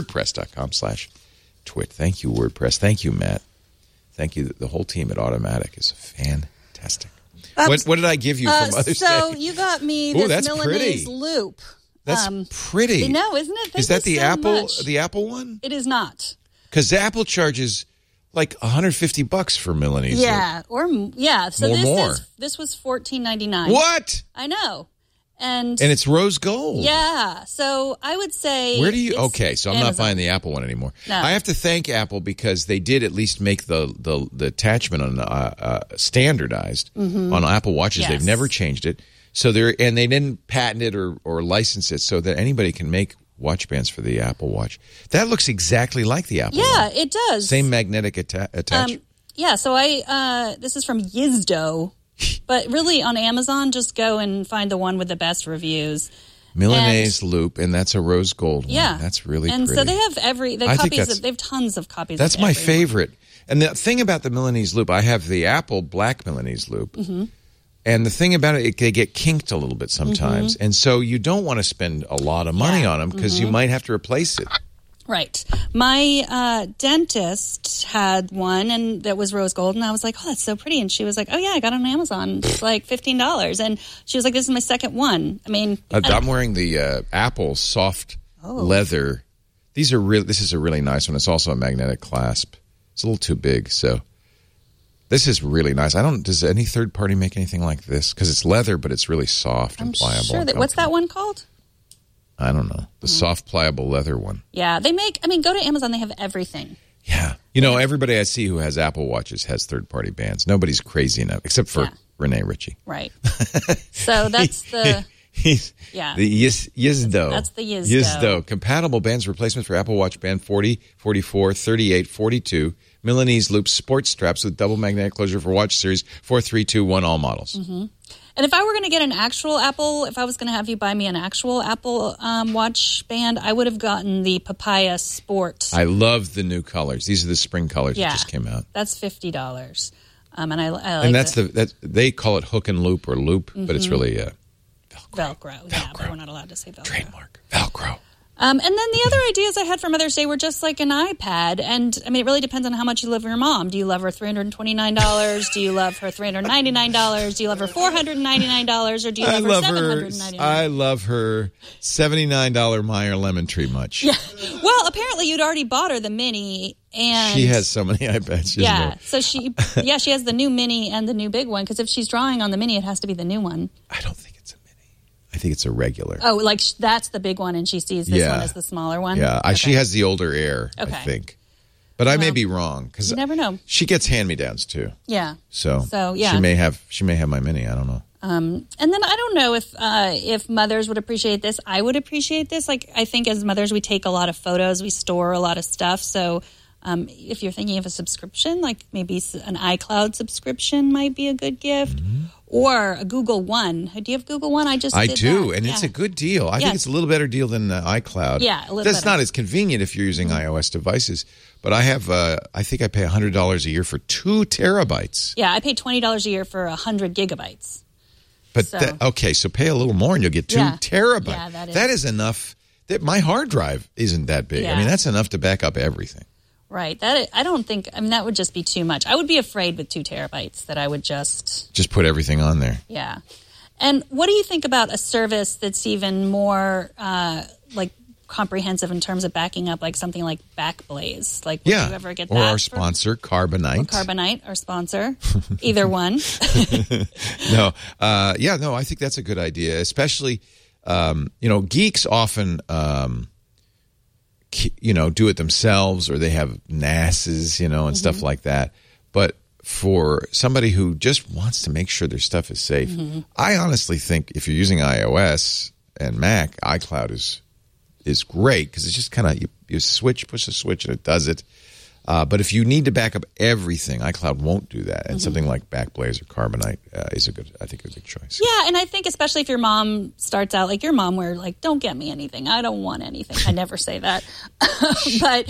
WordPress.com/twit. Thank you, WordPress. Thank you, Matt. Thank you. The whole team at Automatic is fantastic. What did I give you from Mother's Day? So you got me this Milanese loop. That's pretty. No, isn't it? Is that the so Apple? Much. The Apple one? It is not. Because Apple charges like $150 for Milanese. Yeah, So more. This was $14.99. What? I know, and it's rose gold. Yeah. So I would say. Where do you? Okay, so I'm not buying the Apple one anymore. No. I have to thank Apple because they did at least make the attachment on standardized on Apple Watches. Yes. They've never changed it. So they didn't patent it or license it so that anybody can make watch bands for the Apple Watch. That looks exactly like the Apple Yeah, one. it does. Same magnetic attachment. So this is from Yizdo, but really on Amazon, just go and find the one with the best reviews. Milanese loop, and that's a rose gold one. Yeah, that's really and pretty. so they have they have tons of copies. That's of my every one. favorite. And the thing about the Milanese loop, I have the Apple black Milanese loop. Mm-hmm. And the thing about it, they get kinked a little bit sometimes. Mm-hmm. And so you don't want to spend a lot of money on them because you might have to replace it. Right. My dentist had one, and that was rose gold, and I was like, oh, that's so pretty. And she was like, oh, yeah, I got it on Amazon. It's like $15. And she was like, this is my second one. I mean. I'm wearing the Apple soft leather. This is a really nice one. It's also a magnetic clasp. It's a little too big, so. This is really nice. Does any third party make anything like this? Because it's leather, but it's really soft and pliable. Sure. What's that one called? I don't know. The soft, pliable leather one. Yeah, go to Amazon. They have everything. Yeah. Everybody I see who has Apple Watches has third party bands. Nobody's crazy enough, except for Renee Ritchie. Right. So that's the. The Yizdo. That's the Yizdo. Yizdo. Compatible bands replacement for Apple Watch Band 40, 44, 38, 42. Milanese loop sports straps with double magnetic closure for watch series 4, 3, 2, 1, all models. Mm-hmm. And if I were going to get an actual Apple, if I was going to have you buy me an actual Apple watch band, I would have gotten the Papaya Sport. I love the new colors. These are the spring colors that just came out. That's $50. And I like and that's they call it hook and loop or loop, but it's really Velcro. Yeah, but we're not allowed to say Velcro. Trademark. Velcro. And then the other ideas I had for Mother's Day were just like an iPad. And, I mean, it really depends on how much you love your mom. Do you love her $329? Do you love her $399? Do you love her $499? Or do you love her $799? I love her $79 Meyer lemon tree much. Yeah. Well, apparently you'd already bought her the Mini. And she has so many iPads. So she has the new Mini and the new big one. Because if she's drawing on the Mini, it has to be the new one. I don't think it's a Mini. I think it's a regular. Oh, like that's the big one, and she sees this one as the smaller one? Yeah, okay. She has the older Air, I think. But I may be wrong because you never know. She gets hand-me-downs too. Yeah. So yeah, she may have my Mini. I don't know. And then I don't know if mothers would appreciate this. I would appreciate this. Like I think as mothers, we take a lot of photos, we store a lot of stuff. So if you're thinking of a subscription, like maybe an iCloud subscription might be a good gift. Mm-hmm. Or a Google One. Do you have Google One? I do, and it's a good deal. I think it's a little better deal than iCloud. Yeah, a little That's better. not as convenient if you're using iOS devices. But I have, I think I pay $100 a year for 2 terabytes. Yeah, I pay $20 a year for 100 gigabytes. But so pay a little more and you'll get 2 terabytes. Yeah, that is enough. My hard drive isn't that big. Yeah. I mean, that's enough to back up everything. Right. I don't think. I mean, that would just be too much. I would be afraid with 2 terabytes that I would just put everything on there. Yeah. And what do you think about a service that's even more like comprehensive in terms of backing up, like something like Backblaze? Like, would you ever get that? Or our sponsor, Carbonite. Or Carbonite, our sponsor. Either one. No. I think that's a good idea, especially, geeks often. Do it themselves, or they have NASs, and stuff like that. But for somebody who just wants to make sure their stuff is safe. I honestly think if you're using iOS and Mac, iCloud is great because it's just kind of you push a switch, and it does it. But if you need to back up everything, iCloud won't do that. And something like Backblaze or Carbonite is a good choice. Yeah, and I think especially if your mom starts out like your mom, where like, don't get me anything, I don't want anything. I never say that, but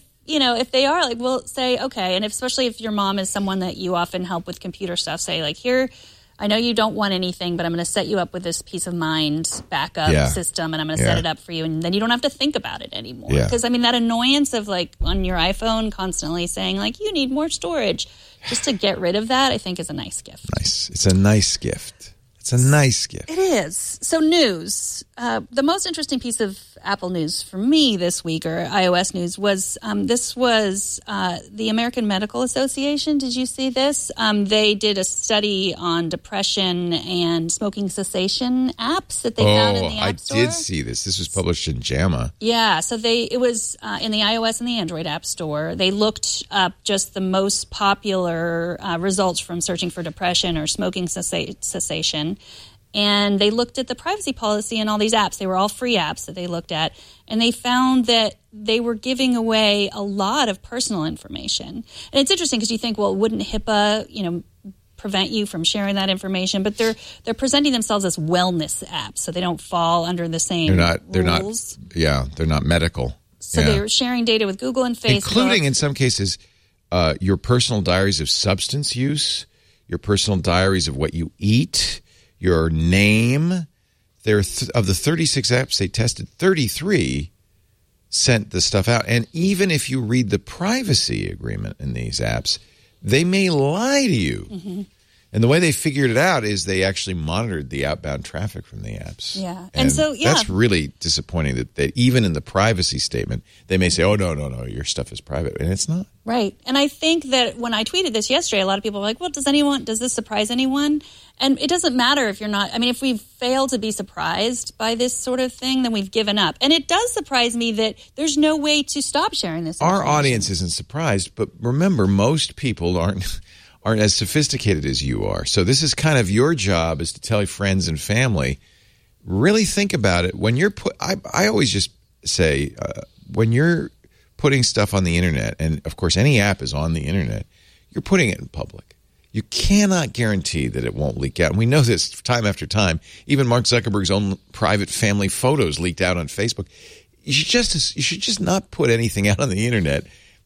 if they are like, well, say okay, and especially if your mom is someone that you often help with computer stuff, say like, here, I know you don't want anything, but I'm going to set you up with this peace of mind backup system, and I'm going to set it up for you, and then you don't have to think about it anymore. Because, I mean, that annoyance of, like, on your iPhone constantly saying, like, you need more storage, just to get rid of that, I think is a nice gift. Nice. It's a nice gift. It's a nice gift. It is. So news. The most interesting piece of Apple news for me this week, or iOS news, was this was the American Medical Association. Did you see this? They did a study on depression and smoking cessation apps that they found in the App Store. I did see this. This was published in JAMA. Yeah, so it was in the iOS and the Android App Store. They looked up just the most popular results from searching for depression or smoking cessation. And they looked at the privacy policy in all these apps. They were all free apps that they looked at. And they found that they were giving away a lot of personal information. And it's interesting because you think, well, wouldn't HIPAA, prevent you from sharing that information? But they're presenting themselves as wellness apps, so they don't fall under the same rules. They're not medical. So they're sharing data with Google and Facebook. Including, in some cases, your personal diaries of substance use, your personal diaries of what you eat, your name. Of the 36 apps they tested, 33 sent the stuff out. And even if you read the privacy agreement in these apps, they may lie to you. Mm-hmm. And the way they figured it out is they actually monitored the outbound traffic from the apps. Yeah. And so, that's really disappointing that even in the privacy statement, they may say, oh, no, your stuff is private. And it's not. Right. And I think that when I tweeted this yesterday, a lot of people were like, well, does this surprise anyone? And it doesn't matter if you're not. I mean, if we fail to be surprised by this sort of thing, then we've given up. And it does surprise me that there's no way to stop sharing this information. Our audience isn't surprised, but remember, most people aren't as sophisticated as you are. So this is kind of your job, is to tell your friends and family, really think about it. When you're I always just say, when you're putting stuff on the internet, and of course any app is on the internet, you're putting it in public. You cannot guarantee that it won't leak out. And we know this time after time. Even Mark Zuckerberg's own private family photos leaked out on Facebook. You should just not put anything out on the internet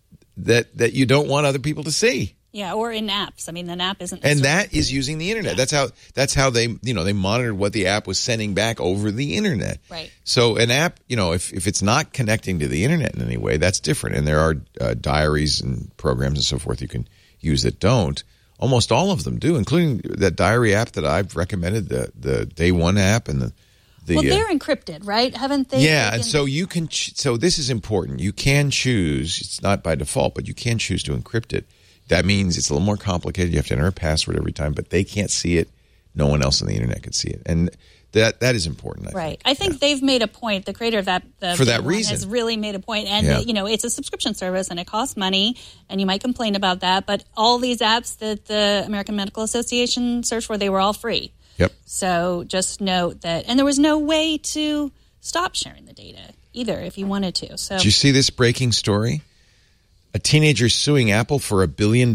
that you don't want other people to see. Yeah, or in apps. I mean, an app isn't. And that is using the internet. Yeah. That's how they they monitored what the app was sending back over the internet. Right. So an app, if it's not connecting to the internet in any way, that's different. And there are diaries and programs and so forth you can use that don't. Almost all of them do, including that diary app that I've recommended, the Day One app and the. Well, they're encrypted, right? Haven't they? Yeah, and so you can. So this is important. You can choose. It's not by default, but you can choose to encrypt it. That means it's a little more complicated. You have to enter a password every time, but they can't see it. No one else on the internet can see it, and that is important. I think they've made a point. The creator of that for that reason has really made a point, and it's a subscription service, and it costs money, and you might complain about that, but all these apps that the American Medical Association searched for, they were all free. Yep. So just note that, and there was no way to stop sharing the data either if you wanted to. So did you see this breaking story? A teenager suing Apple for $1 billion?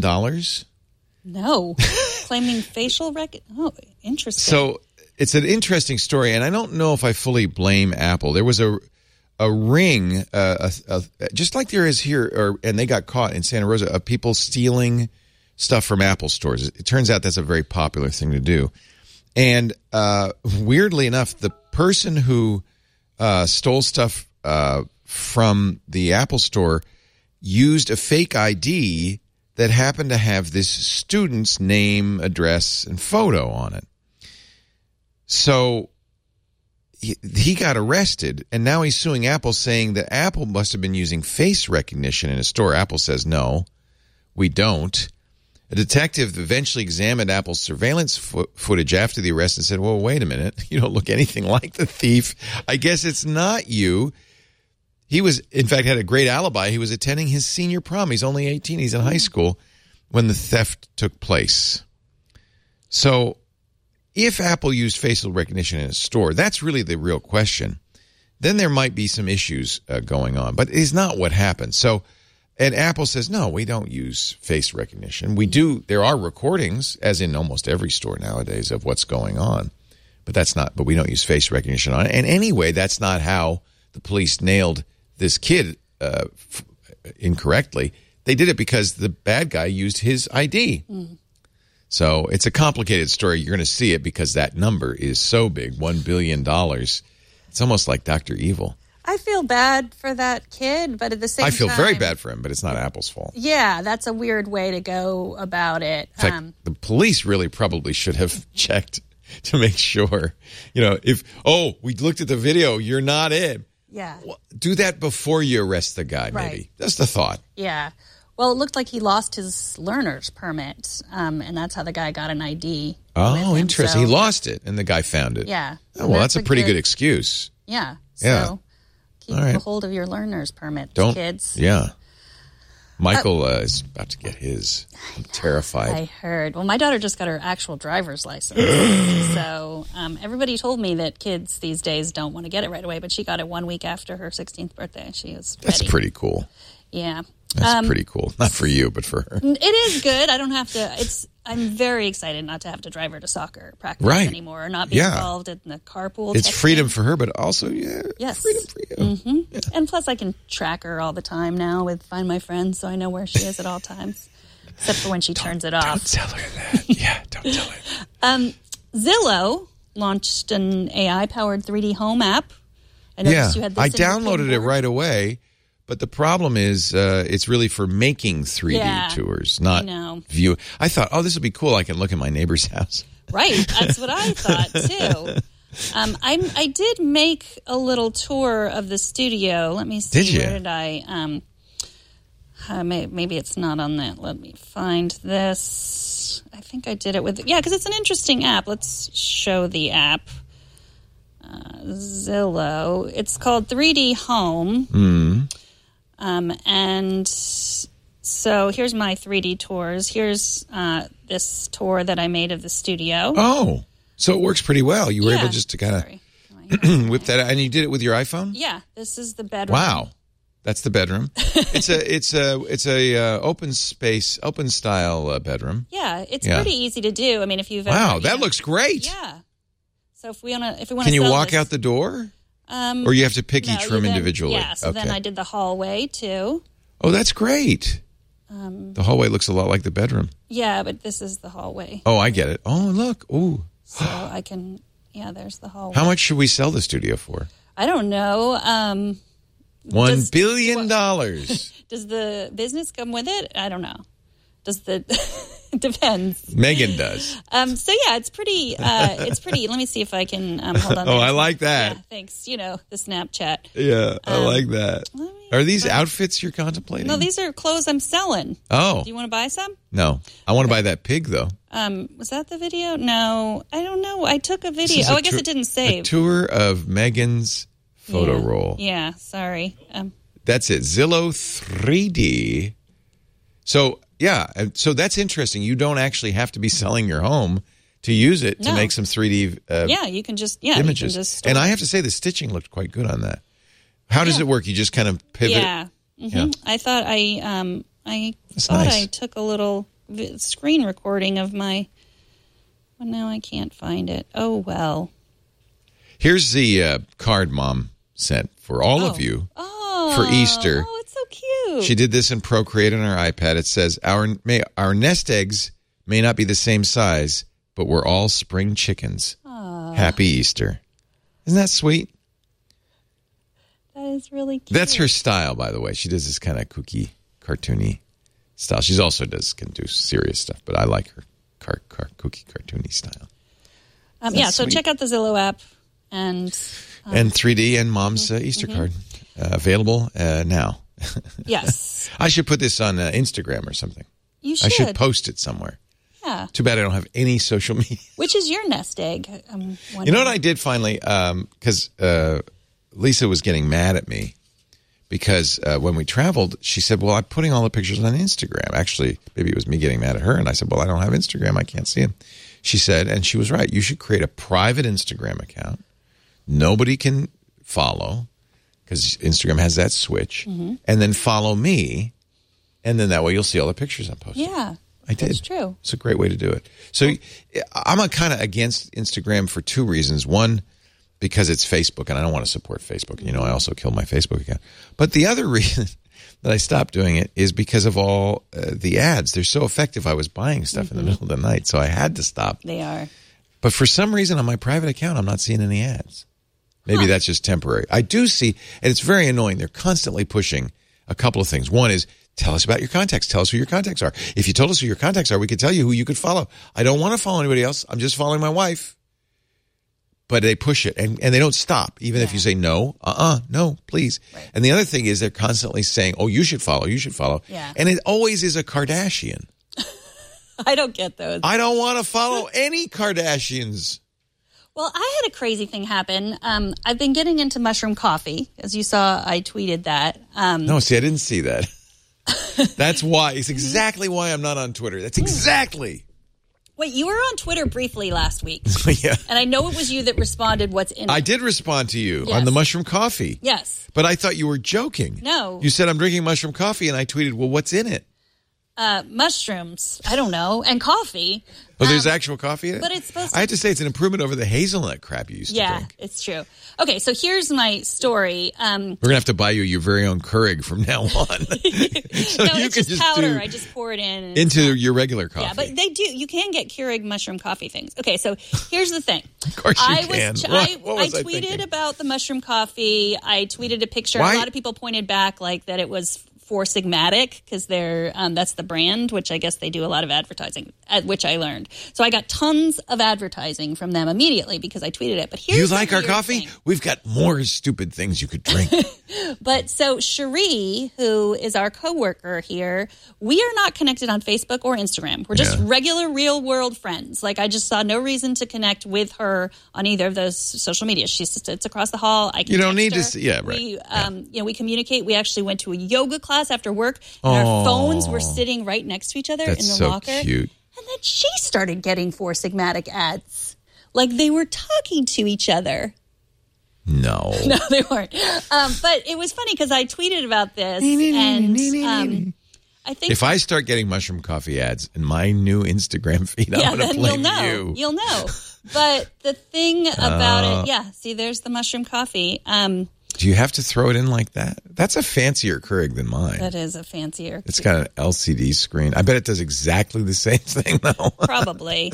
No. Claiming facial recognition. Oh, interesting. So it's an interesting story, and I don't know if I fully blame Apple. There was a ring, just like there is here, and they got caught in Santa Rosa, of people stealing stuff from Apple stores. It turns out that's a very popular thing to do. And weirdly enough, the person who stole stuff from the Apple store used a fake ID that happened to have this student's name, address, and photo on it. So he got arrested, and now he's suing Apple, saying that Apple must have been using face recognition in a store. Apple says, no, we don't. A detective eventually examined Apple's surveillance footage after the arrest and said, well, wait a minute. You don't look anything like the thief. I guess it's not you. He was, in fact, had a great alibi. He was attending his senior prom. He's only 18. He's in high school. when the theft took place. So if Apple used facial recognition in a store, that's really the real question. Then there might be some issues going on, but it's not what happened. So, and Apple says, no, we don't use face recognition. We do. There are recordings, as in almost every store nowadays, of what's going on, but we don't use face recognition on it. And anyway, that's not how the police nailed this kid incorrectly. They did it because the bad guy used his ID. So it's a complicated story. You're going to see it because that number is so big, $1 billion. It's almost like Dr. Evil. I feel bad for that kid, but at the same time... I feel very bad for him, but it's not Apple's fault. Yeah, that's a weird way to go about it. In fact, the police really probably should have checked to make sure. We looked at the video, you're not in. Yeah. Well, do that before you arrest the guy, maybe. Right. Just a thought. Yeah. Well, it looked like he lost his learner's permit, and that's how the guy got an ID. Oh, interesting. He lost it, and the guy found it. Yeah. Oh, well, that's a pretty good excuse. Yeah. Yeah. So keep a hold of your learner's permit, kids. Yeah. Michael is about to get his. I'm terrified. I heard. Well, my daughter just got her actual driver's license. So everybody told me that kids these days don't want to get it right away, but she got it 1 week after her 16th birthday. She was ready. That's pretty cool. Yeah. That's pretty cool. Not for you, but for her. It is good. I don't have to. I'm very excited not to have to drive her to soccer practice anymore, or not be involved in the carpool. It's freedom for her, but also, yes, freedom for you. Mm-hmm. Yeah. And plus, I can track her all the time now with Find My Friends, so I know where she is at all times, except for when she turns it off. Don't tell her that. Yeah, don't tell her that. Zillow launched an AI-powered 3D home app. I noticed you had this. I downloaded it right away. But the problem is it's really for making 3D tours, not view. I thought, this will be cool. I can look at my neighbor's house. Right. That's what I thought, too. I did make a little tour of the studio. Let me see. Did you? Where did I? Maybe it's not on that. Let me find this. I think I did it with... Yeah, because it's an interesting app. Let's show the app. Zillow. It's called 3D Home. And so here's my 3D tours. Here's this tour that I made of the studio. Oh, so it works pretty well. You were able just to kind of whip that out. And you did it with your iPhone? Yeah, this is the bedroom. Wow. That's the bedroom. It's a open space, open style bedroom. Yeah, it's pretty easy to do. I mean, if you've ever, that looks great. Yeah. So if we want to, can you walk out the door? Or you have to pick each room individually? Yeah, so then I did the hallway, too. Oh, that's great. The hallway looks a lot like the bedroom. Yeah, but this is the hallway. Oh, I get it. Oh, look. Ooh. So I can, there's the hallway. How much should we sell the studio for? I don't know. $1 billion. Does the business come with it? I don't know. Depends. Megan does. So yeah, it's pretty. Let me see if I can hold on. I like that. Yeah, thanks. The Snapchat. Yeah, I like that. Are these outfits you're contemplating? No, these are clothes I'm selling. Oh. Do you want to buy some? No. I want to buy that pig, though. Was that the video? No, I don't know. I took a video. I guess it didn't save. A tour of Megan's photo roll. Yeah, sorry. That's it. Zillow 3D. So, so that's interesting. You don't actually have to be selling your home to use it to make some 3D you can just images. You can just and I have to say the stitching looked quite good on that. How does it work? You just kind of pivot? Yeah. Mm-hmm. Yeah. I thought I took a little screen recording of my... Well, now I can't find it. Oh, well. Here's the card Mom sent for all of you for Easter. Oh, it's so cute. She did this in Procreate on her iPad. It says, our nest eggs may not be the same size, but we're all spring chickens. Aww. Happy Easter. Isn't that sweet? That is really cute. That's her style, by the way. She does this kind of kooky, cartoony style. She also can do serious stuff, but I like her kooky, cartoony style. So check out the Zillow app and 3D and Mom's Easter card available now. Yes. I should put this on Instagram or something. You should. I should post it somewhere. Yeah. Too bad I don't have any social media. Which is your nest egg? You know what I did finally? Because Lisa was getting mad at me because when we traveled, she said, well, I'm putting all the pictures on Instagram. Actually, maybe it was me getting mad at her. And I said, well, I don't have Instagram. I can't see them. She said, and she was right, you should create a private Instagram account. Nobody can follow because Instagram has that switch. And then follow me. And then that way you'll see all the pictures I'm posting. Yeah. I did. That's true. It's a great way to do it. So I'm kind of against Instagram for two reasons. One, because it's Facebook, and I don't want to support Facebook. You know, I also killed my Facebook account. But the other reason that I stopped doing it is because of all the ads. They're so effective. I was buying stuff in the middle of the night, so I had to stop. They are. But for some reason on my private account, I'm not seeing any ads. Maybe that's just temporary. I do see, and it's very annoying. They're constantly pushing a couple of things. One is, tell us about your contacts. Tell us who your contacts are. If you told us who your contacts are, we could tell you who you could follow. I don't want to follow anybody else. I'm just following my wife. But they push it, and they don't stop. Even if you say no, no, please. Right. And the other thing is they're constantly saying, oh, you should follow, you should follow. Yeah. And it always is a Kardashian. I don't get those. I don't want to follow any Kardashians. Well, I had a crazy thing happen. I've been getting into mushroom coffee. As you saw, I tweeted that. No, see, I didn't see that. That's why. It's exactly why I'm not on Twitter. That's exactly. Wait, you were on Twitter briefly last week. Yeah. And I know it was you that responded what's in it. I did respond to you on the mushroom coffee. Yes. But I thought you were joking. No. You said, I'm drinking mushroom coffee, and I tweeted, well, what's in it? Mushrooms. I don't know. And coffee. Oh, there's actual coffee in it? But it's supposed to... I have to say, it's an improvement over the hazelnut crap you used to drink. Yeah, it's true. Okay, so here's my story. We're going to have to buy you your very own Keurig from now on. So no, it's just powder. I just pour it in. Into your regular coffee. Yeah, but they do. You can get Keurig mushroom coffee things. Okay, so here's the thing. Of course you can. I tweeted about the mushroom coffee. I tweeted a picture. Why? A lot of people pointed back like that it was Four Sigmatic because they're that's the brand, which I guess they do a lot of advertising, which I learned. So I got tons of advertising from them immediately because I tweeted it. But here's you like our coffee? thing. We've got more stupid things you could drink. But so Cherie, who is our coworker here, we are not connected on Facebook or Instagram. We're just regular, real world friends. Like I just saw no reason to connect with her on either of those social media. She sits across the hall. I can You don't text need her. to. See, yeah, right. We, you know, we communicate. We actually went to a yoga class after work, and our phones were sitting right next to each other in the so locker. Cute. And then she started getting Four Sigmatic ads, like they were talking to each other. No, they weren't. But it was funny because I tweeted about this, and I think if I start getting mushroom coffee ads in my new Instagram feed, I'm going to blame you. You'll know. But the thing about it, see, there's the mushroom coffee. Do you have to throw it in like that? That's a fancier Keurig than mine. That is a fancier. It's got an LCD screen. I bet it does exactly the same thing, though. Probably.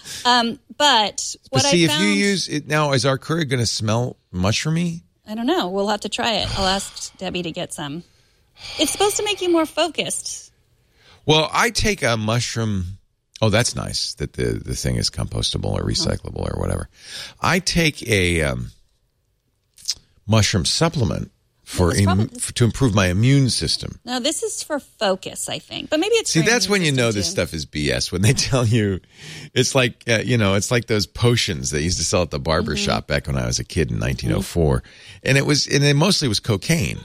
But see, I found, if you use it now, is our Keurig going to smell mushroomy? I don't know. We'll have to try it. I'll ask Debbie to get some. It's supposed to make you more focused. Well, I take a mushroom. Oh, that's nice that the thing is compostable or recyclable or whatever. I take a mushroom supplement to improve my immune system. No, this is for focus, I think. But maybe it's See, that's when you know this stuff is BS. When they tell you, it's like, it's like those potions they used to sell at the barber shop back when I was a kid in 1904. And it mostly was cocaine.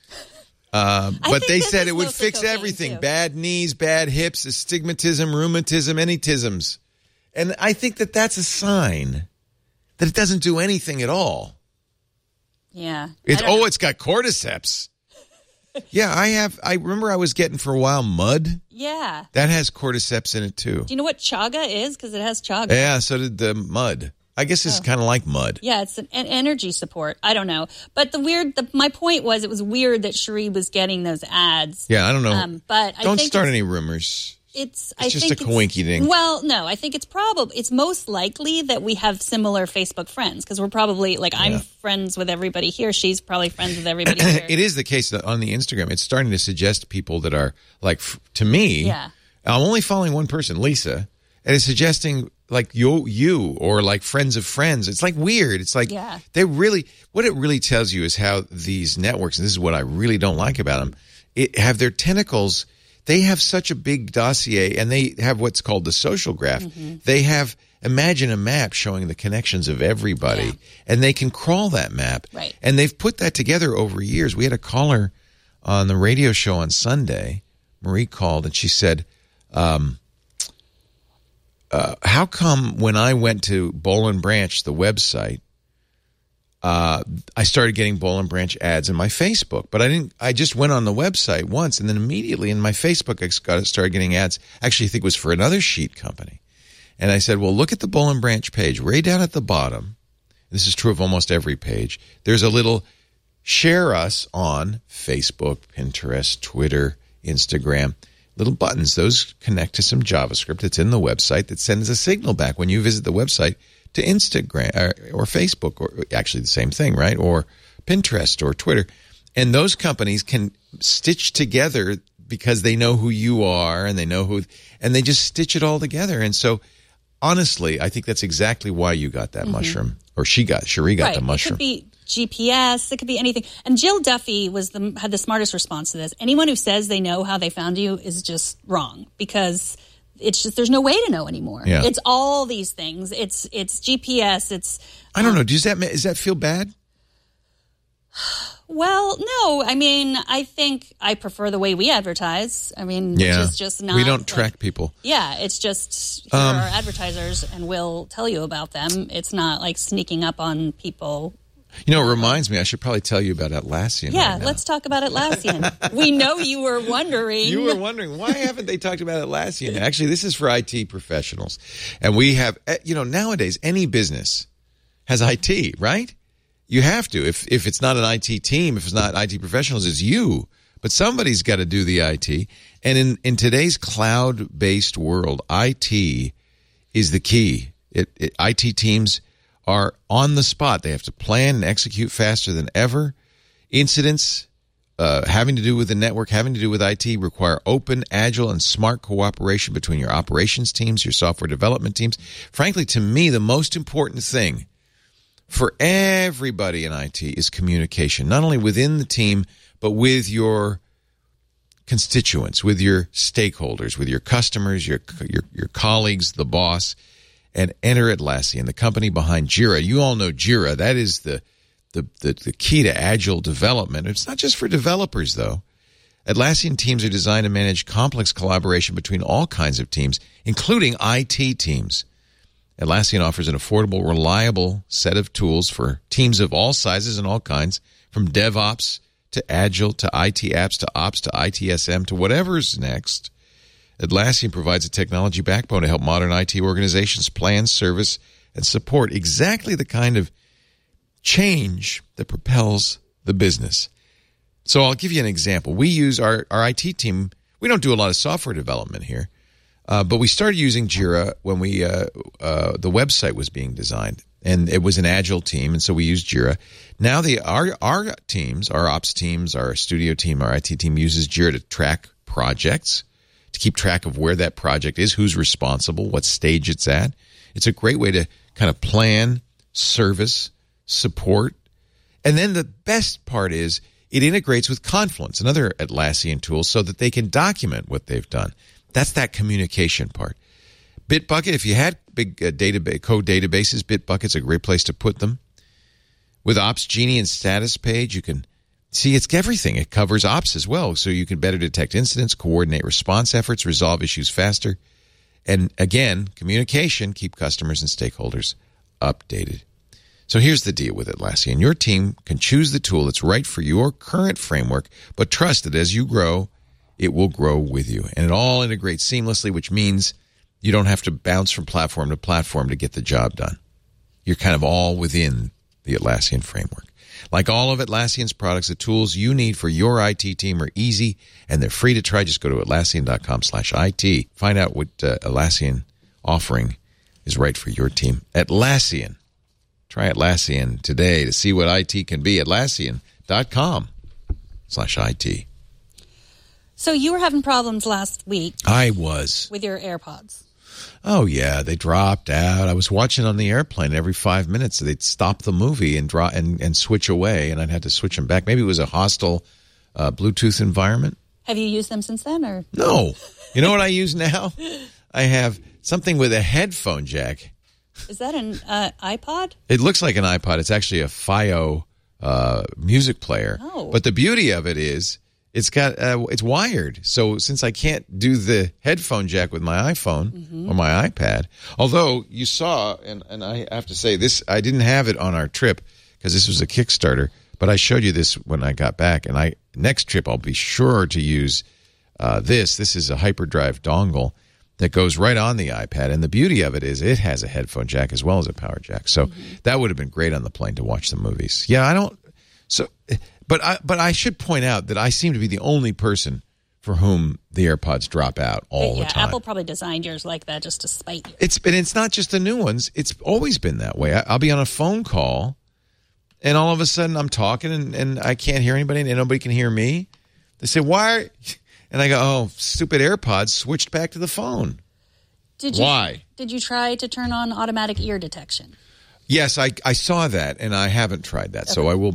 But they said it would fix everything. Too. Bad knees, bad hips, astigmatism, rheumatism, anytisms. And I think that that's a sign that it doesn't do anything at all. Yeah. It's got cordyceps. Yeah, I remember I was getting for a while mud. Yeah. That has cordyceps in it too. Do you know what chaga is? Because it has chaga. Yeah, so did the mud. I guess it's kind of like mud. Yeah, it's an energy support. I don't know. But my point was it was weird that Cherie was getting those ads. Yeah, I don't know. But don't start any rumors. It's just a coinky thing. Well, no, I think it's most likely that we have similar Facebook friends because we're probably I'm friends with everybody here. She's probably friends with everybody here. It is the case that on the Instagram, it's starting to suggest people that are like to me. Yeah. I'm only following one person, Lisa, and it's suggesting like you or like friends of friends. It's like weird. It's like what it really tells you is how these networks, and this is what I really don't like about them, have their tentacles. They have such a big dossier, and they have what's called the social graph. Mm-hmm. They have, imagine a map showing the connections of everybody, and they can crawl that map. Right. And they've put that together over years. We had a caller on the radio show on Sunday, Marie called and she said, how come when I went to Boll and Branch, the website, I started getting Boll and Branch ads in my Facebook, but I just went on the website once, and then immediately in my Facebook, I started getting ads. Actually, I think it was for another sheet company. And I said, well, look at the Boll and Branch page. Way down at the bottom, this is true of almost every page, there's a little share us on Facebook, Pinterest, Twitter, Instagram, little buttons. Those connect to some JavaScript that's in the website that sends a signal back when you visit the website to Instagram or Facebook, or actually the same thing, right? Or Pinterest or Twitter. And those companies can stitch together because they know who you are and they know who, and they just stitch it all together. And so honestly, I think that's exactly why you got that mushroom, or Cherie got the mushroom. It could be GPS, it could be anything. And Jill Duffy had the smartest response to this. Anyone who says they know how they found you is just wrong, because it's just, there's no way to know anymore. Yeah. It's all these things. It's GPS. It's I don't know. Does that feel bad? Well, no. I mean, I think I prefer the way we advertise. I mean, which is just not. We don't track people. Yeah, it's just here are our advertisers, and we'll tell you about them. It's not like sneaking up on people. You know, it reminds me, I should probably tell you about Atlassian. Yeah, right now. let's talk about Atlassian. We know you were wondering. You were wondering, why haven't they talked about Atlassian? Actually, this is for IT professionals. And we have, nowadays, any business has IT, right? You have to. If it's not an IT team, if it's not IT professionals, it's you. But somebody's got to do the IT. And in today's cloud-based world, IT is the key. IT teams are on the spot. They have to plan and execute faster than ever. Incidents having to do with the network, having to do with IT, require open, agile, and smart cooperation between your operations teams, your software development teams. Frankly, to me, the most important thing for everybody in IT is communication, not only within the team, but with your constituents, with your stakeholders, with your customers, your colleagues, the boss. And enter Atlassian, the company behind Jira. You all know Jira. That is the key to agile development. It's not just for developers, though. Atlassian teams are designed to manage complex collaboration between all kinds of teams, including IT teams. Atlassian offers an affordable, reliable set of tools for teams of all sizes and all kinds, from DevOps to Agile to IT apps to Ops to ITSM to whatever's next. Atlassian provides a technology backbone to help modern IT organizations plan, service, and support exactly the kind of change that propels the business. So I'll give you an example. We use our IT team. We don't do a lot of software development here, but we started using Jira when the website was being designed, and it was an agile team, and so we used Jira. Now our teams, our ops teams, our studio team, our IT team uses Jira to track projects, to keep track of where that project is, who's responsible, what stage it's at. It's a great way to kind of plan, service, support. And then the best part is it integrates with Confluence, another Atlassian tool, so that they can document what they've done. That's that communication part. Bitbucket, if you had big code databases, Bitbucket's a great place to put them. With Ops Genie and Status Page, you can see, it's everything. It covers ops as well, so you can better detect incidents, coordinate response efforts, resolve issues faster. And again, communication, keep customers and stakeholders updated. So here's the deal with Atlassian. Your team can choose the tool that's right for your current framework, but trust that as you grow, it will grow with you. And it all integrates seamlessly, which means you don't have to bounce from platform to platform to get the job done. You're kind of all within the Atlassian framework. Like all of Atlassian's products, the tools you need for your IT team are easy, and they're free to try. Just go to Atlassian.com/IT. Find out what Atlassian offering is right for your team. Atlassian. Try Atlassian today to see what IT can be. Atlassian.com/IT. So you were having problems last week. I was. With your AirPods. Oh, yeah. They dropped out. I was watching on the airplane. Every 5 minutes, they'd stop the movie and switch away, and I'd have to switch them back. Maybe it was a hostile Bluetooth environment. Have you used them since then? Or No. You know what I use now? I have something with a headphone jack. Is that an iPod? It looks like an iPod. It's actually a FiO music player. Oh. But the beauty of it is It's got it's wired. So since I can't do the headphone jack with my iPhone or my iPad, although you saw, and I have to say this, I didn't have it on our trip because this was a Kickstarter, but I showed you this when I got back, and next trip I'll be sure to use this. This is a hyperdrive dongle that goes right on the iPad, and the beauty of it is it has a headphone jack as well as a power jack. So that would have been great on the plane to watch the movies. Yeah, I don't. So, but I should point out that I seem to be the only person for whom the AirPods drop out all the time. Apple probably designed yours like that just to spite you. It's not just the new ones. It's always been that way. I'll be on a phone call, and all of a sudden I'm talking, and I can't hear anybody, and nobody can hear me. They say, why? And I go, oh, stupid AirPods switched back to the phone. Why? Did you try to turn on automatic ear detection? Yes, I saw that, and I haven't tried that. Okay. So I will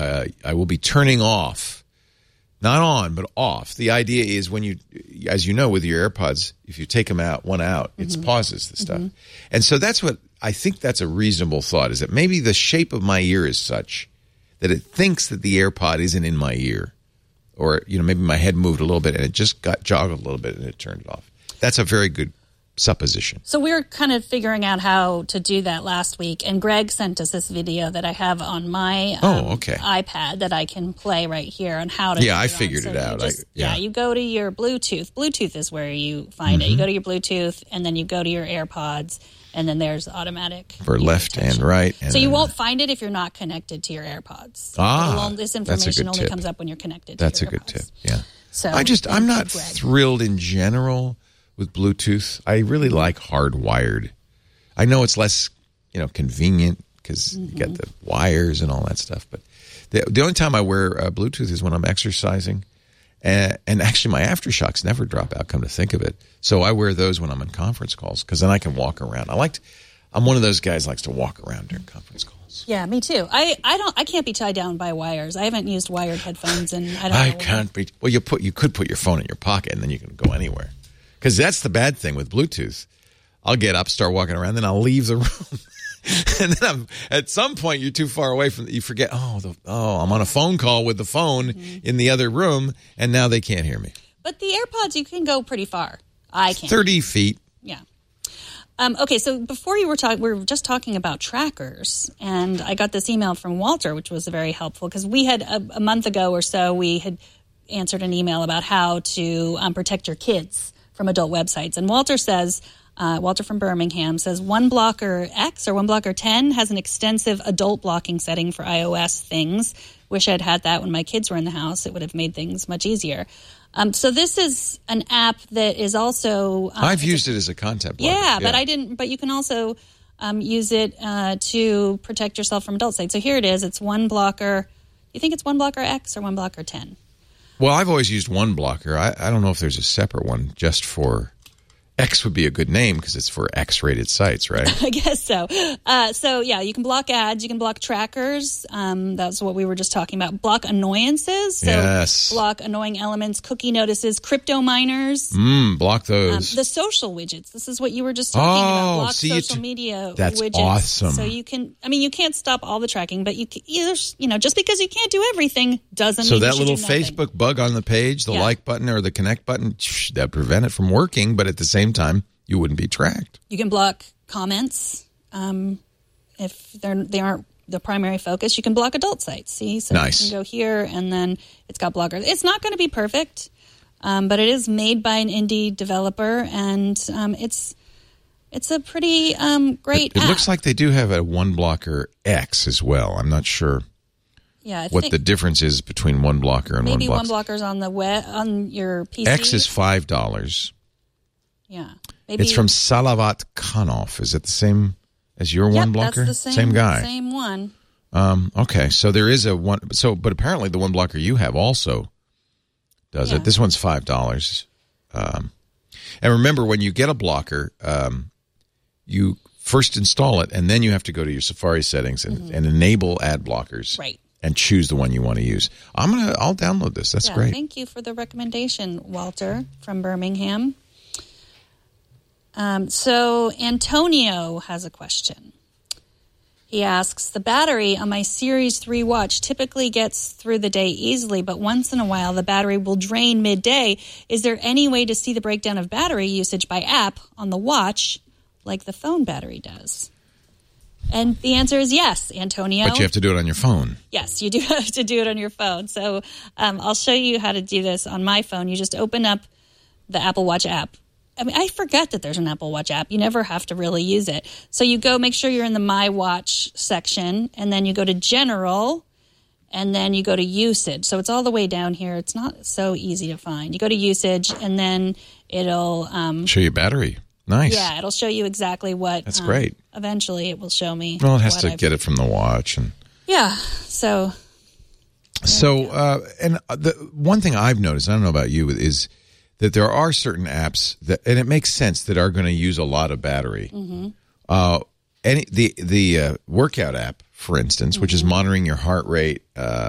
be turning off, not on, but off. The idea is when you, as you know, with your AirPods, if you take one out, it pauses the stuff. And so that's what I think. That's a reasonable thought. Is that maybe the shape of my ear is such that it thinks that the AirPod isn't in my ear, or maybe my head moved a little bit and it just got joggled a little bit and it turned it off. That's a very good supposition. So we were kind of figuring out how to do that last week, and Greg sent us this video that I have on my iPad that I can play right here on how to. Yeah, I figured it out. You go to your Bluetooth. Bluetooth is where you find it. You go to your Bluetooth, and then you go to your AirPods, and then there's automatic for left and right. And so you won't find it if you're not connected to your AirPods. This information only comes up when you're connected. That's to your a good AirPods. tip. Yeah. So I'm not thrilled in general with Bluetooth. I really like hardwired. I know it's less, convenient because you get the wires and all that stuff. But the only time I wear Bluetooth is when I'm exercising, and actually my AfterShokz never drop out. Come to think of it, so I wear those when I'm on conference calls because then I can walk around. I'm one of those guys who likes to walk around during conference calls. Yeah, me too. I can't be tied down by wires. I haven't used wired headphones, and I can't be. Well, you could put your phone in your pocket, and then you can go anywhere. Because that's the bad thing with Bluetooth. I'll get up, start walking around, then I'll leave the room. And then at some point, you're too far away from you forget, I'm on a phone call with the phone in the other room, and now they can't hear me. But the AirPods, you can go pretty far. I can't. 30 feet. Yeah. Okay, so before we were just talking about trackers, and I got this email from Walter, which was very helpful, because we had, a month ago or so, we had answered an email about how to protect your kids from adult websites. And Walter says, Walter from Birmingham says, OneBlocker X or OneBlocker 10 has an extensive adult blocking setting for iOS things. Wish I'd had that when my kids were in the house. It would have made things much easier. So this is an app that is also... I've used it as a content blocker. Yeah, but I didn't. But you can also use it to protect yourself from adult sites. So here it is. It's OneBlocker. You think it's OneBlocker X or OneBlocker 10? Well, I've always used OneBlocker. I don't know if there's a separate one just for X would be a good name because it's for X-rated sites, right? I guess so. You can block ads. You can block trackers. That's what we were just talking about. Block annoyances. So yes. Block annoying elements, cookie notices, crypto miners. Block those. The social widgets. This is what you were just talking about. Block social media that's widgets. Awesome. So you can, you can't stop all the tracking, but you can, just because you can't do everything doesn't mean you should do nothing. So that little Facebook bug on the page, the like button or the connect button, that prevent it from working, but at the same time, you wouldn't be tracked. You can block comments if they aren't the primary focus. You can block adult sites. See, so nice. You can go here, and then it's got blockers. It's not going to be perfect, but it is made by an indie developer, and it's a pretty great app. It looks like they do have a OneBlocker X as well. I'm not sure. Yeah, what the difference is between OneBlocker and maybe OneBlocker. OneBlocker's on the web on your PC. X is $5. Yeah, maybe it's from Salavat Khanov. Is it the same as your OneBlocker? That's the same guy. Same one. Okay, so there is a one. So, but apparently the OneBlocker you have also does it. This one's $5. And remember, when you get a blocker, you first install it, and then you have to go to your Safari settings and enable ad blockers. Right. And choose the one you want to use. I'll download this. That's great. Thank you for the recommendation, Walter from Birmingham. So Antonio has a question. He asks, the battery on my Series 3 watch typically gets through the day easily, but once in a while the battery will drain midday. Is there any way to see the breakdown of battery usage by app on the watch like the phone battery does? And the answer is yes, Antonio. But you have to do it on your phone. Yes, you do have to do it on your phone. So I'll show you how to do this on my phone. You just open up the Apple Watch app. I mean, I forget that there's an Apple Watch app. You never have to really use it. So you go, make sure you're in the My Watch section, and then you go to General, and then you go to Usage. So it's all the way down here. It's not so easy to find. You go to Usage, and then it'll show you battery. Nice. Yeah, it'll show you exactly what. That's great. Eventually, it will show me. Well, it has to get it from the watch, and yeah. So and the one thing I've noticed, I don't know about you, is that there are certain apps that, and it makes sense, that are going to use a lot of battery. Mm-hmm. The workout app, for instance, which is monitoring your heart rate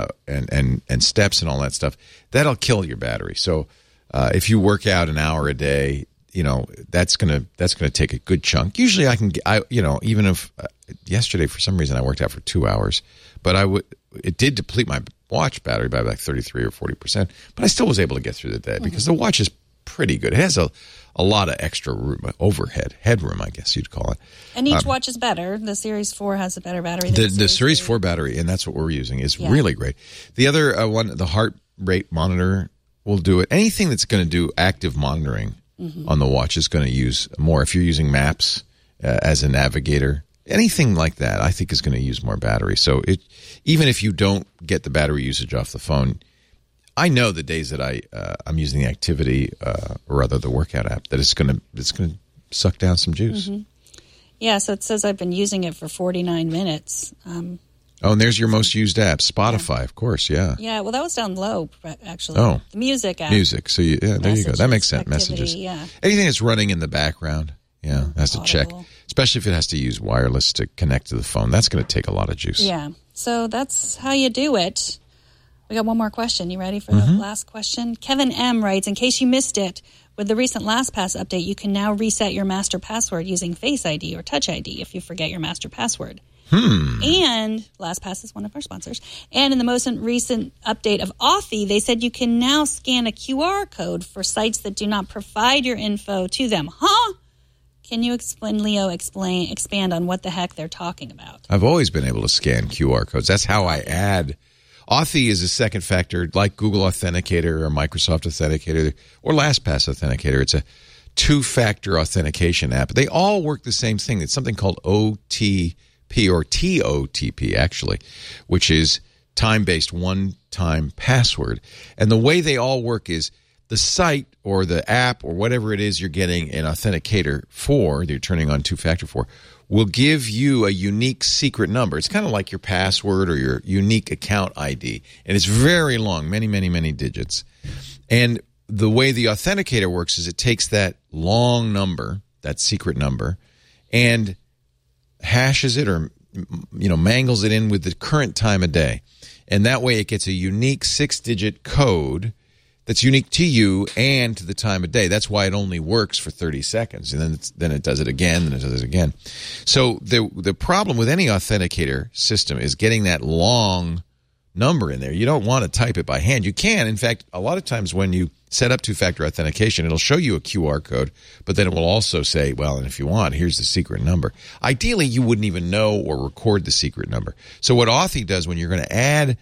and steps and all that stuff, that'll kill your battery. So if you work out an hour a day, that's gonna take a good chunk. Usually, even if yesterday for some reason I worked out for 2 hours, but it did deplete my watch battery by like 33 or 40%, but I still was able to get through the day because the watch is pretty good. It has a lot of extra room, headroom, I guess you'd call it. And each watch is better. The Series 4 has a better battery than the Series 4 battery, and that's what we're using, is really great. The other one, the heart rate monitor, will do it. Anything that's going to do active monitoring on the watch is going to use more. If you're using maps as a navigator, anything like that, I think is going to use more battery. So even if you don't get the battery usage off the phone, I know the days that I'm using the activity or rather the workout app, that it's going to suck down some juice. Mm-hmm. Yeah, so it says I've been using it for 49 minutes. And there's your most used app, Spotify, of course, yeah. Yeah, well, that was down low, actually. Oh. The music app. Music, so there you go. That makes sense. Activity, Messages. yeah. Anything that's running in the background, has to check. Especially if it has to use wireless to connect to the phone. That's going to take a lot of juice. Yeah, so that's how you do it. We got one more question. You ready for the last question? Kevin M. writes, in case you missed it, with the recent LastPass update, you can now reset your master password using Face ID or Touch ID if you forget your master password. And LastPass is one of our sponsors. And in the most recent update of Authy, they said you can now scan a QR code for sites that do not provide your info to them. Huh? Can you expand on what the heck they're talking about? I've always been able to scan QR codes. That's how I add. Authy is a second factor, like Google Authenticator or Microsoft Authenticator or LastPass Authenticator. It's a two-factor authentication app. They all work the same thing. It's something called OTP or TOTP, actually, which is time-based one-time password. And the way they all work is the site or the app or whatever it is you're getting an authenticator for, that you're turning on two-factor for, will give you a unique secret number. It's kind of like your password or your unique account ID. And it's very long, many, many, many digits. And the way the authenticator works is it takes that long number, that secret number, and hashes it or mangles it in with the current time of day. And that way it gets a unique 6-digit code that's unique to you and to the time of day. That's why it only works for 30 seconds. And then it does it again, and it does it again. So the problem with any authenticator system is getting that long number in there. You don't want to type it by hand. You can. In fact, a lot of times when you set up two-factor authentication, it'll show you a QR code, but then it will also say, well, and if you want, here's the secret number. Ideally, you wouldn't even know or record the secret number. So what Authy does when you're going to add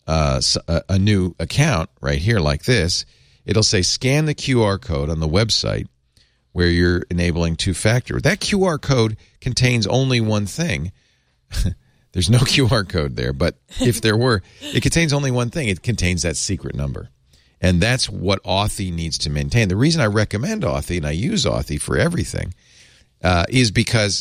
a new account right here like this, it'll say scan the QR code on the website where you're enabling two-factor. That QR code contains only one thing. There's no QR code there, but if there were, it contains only one thing. It contains that secret number. And that's what Authy needs to maintain. The reason I recommend Authy, and I use Authy for everything, is because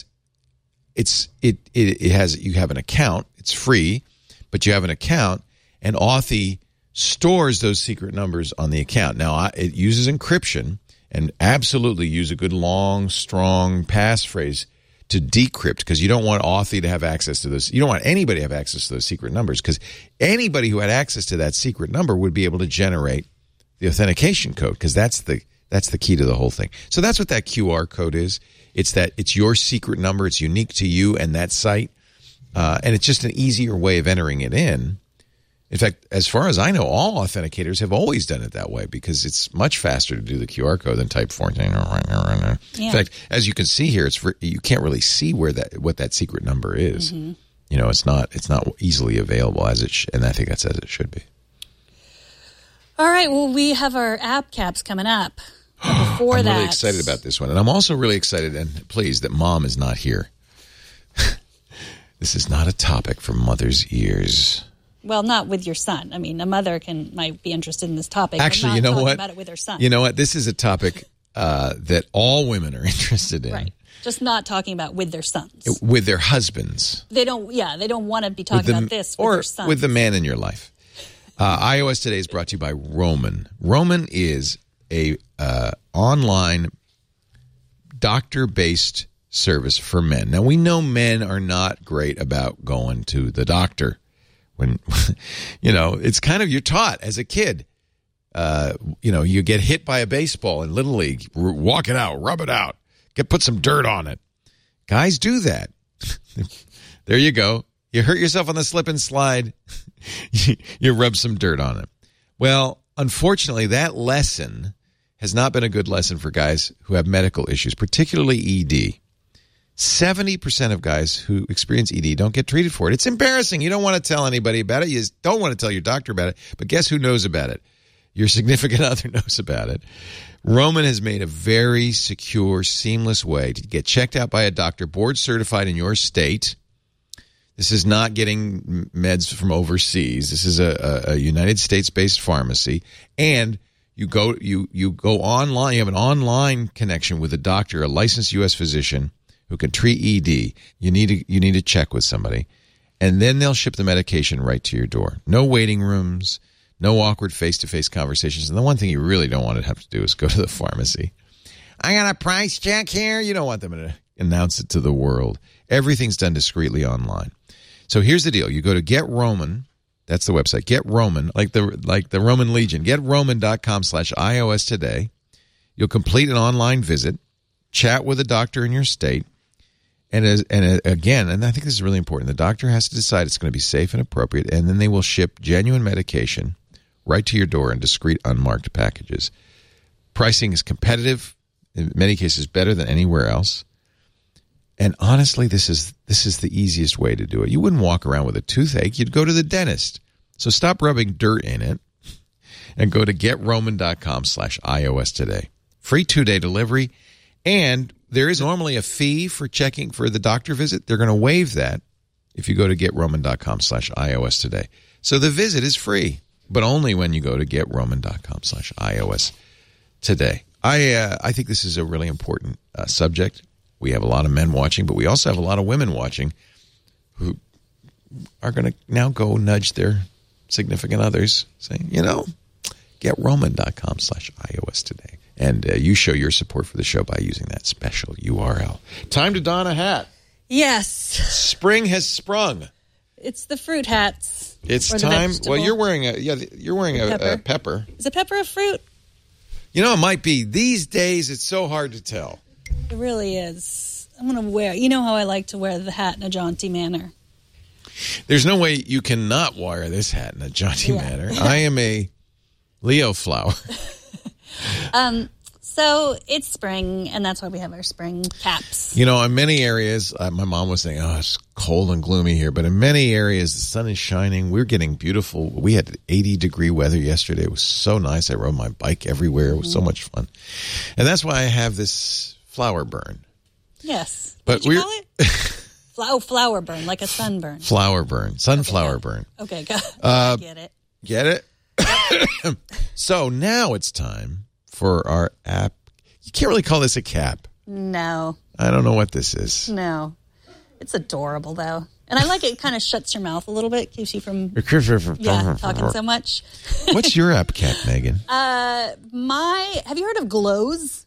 you have an account. It's free, but you have an account, and Authy stores those secret numbers on the account. Now, it uses encryption, and absolutely use a good long, strong passphrase to decrypt, because you don't want Authy to have access to this. You don't want anybody to have access to those secret numbers, because anybody who had access to that secret number would be able to generate the authentication code, because that's the key to the whole thing. So that's what that QR code is. It's your secret number. It's unique to you and that site. and it's just an easier way of entering it in. In fact, as far as I know, all authenticators have always done it that way because it's much faster to do the QR code than type 14. Yeah. In fact, as you can see here, you can't really see what that secret number is. Mm-hmm. You know, it's not easily available and I think that's as it should be. All right. Well, we have our app caps coming up. Before I'm really excited about this one, and I'm also really excited and pleased that Mom is not here. This is not a topic for mother's ears. Well, not with your son. I mean, a mother might be interested in this topic. Actually, but not you know talking what? About it with her son. You know what? This is a topic that all women are interested in. Right. Just not talking about with their sons. With their husbands. They don't want to be talking about this with their sons. Or with the man in your life. iOS Today is brought to you by Roman. Roman is a online doctor-based service for men. Now, we know men are not great about going to the doctor. When, it's kind of, you're taught as a kid, you get hit by a baseball in Little League, walk it out, rub it out, put some dirt on it. Guys do that. There you go. You hurt yourself on the slip and slide, you rub some dirt on it. Well, unfortunately, that lesson has not been a good lesson for guys who have medical issues, particularly ED. 70% of guys who experience ED don't get treated for it. It's embarrassing. You don't want to tell anybody about it. You don't want to tell your doctor about it. But guess who knows about it? Your significant other knows about it. Roman has made a very secure, seamless way to get checked out by a doctor, board certified in your state. This is not getting meds from overseas. This is a United States-based pharmacy. And you go online. You have an online connection with a doctor, a licensed U.S. physician, who can treat ED. You need to check with somebody, and then they'll ship the medication right to your door. No waiting rooms, no awkward face-to-face conversations. And the one thing you really don't want to have to do is go to the pharmacy. I got a price check here. You don't want them to announce it to the world. Everything's done discreetly online. So here's the deal. You go to Get Roman. That's the website. Get Roman, like the Roman Legion. GetRoman.com/iOS today. You'll complete an online visit, chat with a doctor in your state. And again, and I think this is really important, the doctor has to decide it's going to be safe and appropriate, and then they will ship genuine medication right to your door in discreet, unmarked packages. Pricing is competitive, in many cases better than anywhere else. And honestly, this is the easiest way to do it. You wouldn't walk around with a toothache. You'd go to the dentist. So stop rubbing dirt in it and go to GetRoman.com/iOS today. Free 2-day delivery. And there is normally a fee for checking for the doctor visit. They're going to waive that if you go to GetRoman.com/iOS today. So the visit is free, but only when you go to GetRoman.com/iOS today. I think this is a really important subject. We have a lot of men watching, but we also have a lot of women watching who are going to now go nudge their significant others saying, GetRoman.com/iOS today. And you show your support for the show by using that special URL. Time to don a hat. Yes. Spring has sprung. It's the fruit hats. It's time. Well, you're wearing a pepper. Is a pepper a fruit? It might be. These days, it's so hard to tell. It really is. I'm going to wear, you know how I like to wear the hat in a jaunty manner. There's no way you cannot wear this hat in a jaunty manner. I am a Leo flower. So it's spring, and that's why we have our spring caps. In many areas, my mom was saying, it's cold and gloomy here. But in many areas, the sun is shining. We're getting beautiful. We had 80-degree weather yesterday. It was so nice. I rode my bike everywhere. It was so much fun. And that's why I have this flower burn. Yes. But what did you call it? Flower burn, like a sunburn. Flower burn. Sunflower burn. Okay, go. I get it. Get it? So now it's time for our app. You can't really call this a cap. No. I don't know what this is. No. It's adorable, though. And I like it. It kind of shuts your mouth a little bit. Keeps you from talking so much. What's your app cap, Megan? Have you heard of Glose?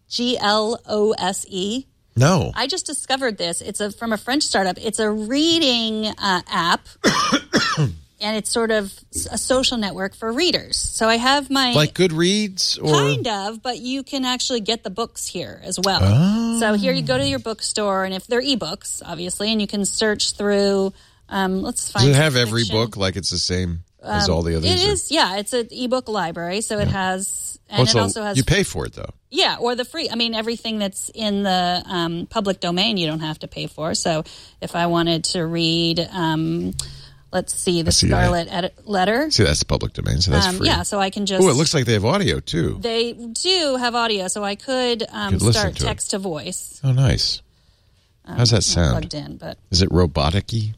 GLOSE? No. I just discovered this. It's from a French startup. It's a reading app. and it's sort of a social network for readers. So I have my... Like Goodreads? Or? Kind of, but you can actually get the books here as well. Oh. So here you go to your bookstore, and if they're ebooks, obviously, and you can search through... let's find... Does it have some every fiction. book like it's the same as all the others? It is, yeah. It's an ebook library, so it has... And Also, it also has... You pay for it, though. Yeah, or the free. I mean, everything that's in the public domain, you don't have to pay for. So if I wanted to read, let's see, The Scarlet Letter. See, that's the public domain, so that's free. Yeah, so I can just... Oh, it looks like they have audio, too. They do have audio, so I could listen start to it. text to voice. Oh, nice. How's that sound? Plugged in, but... Is it robotic-y?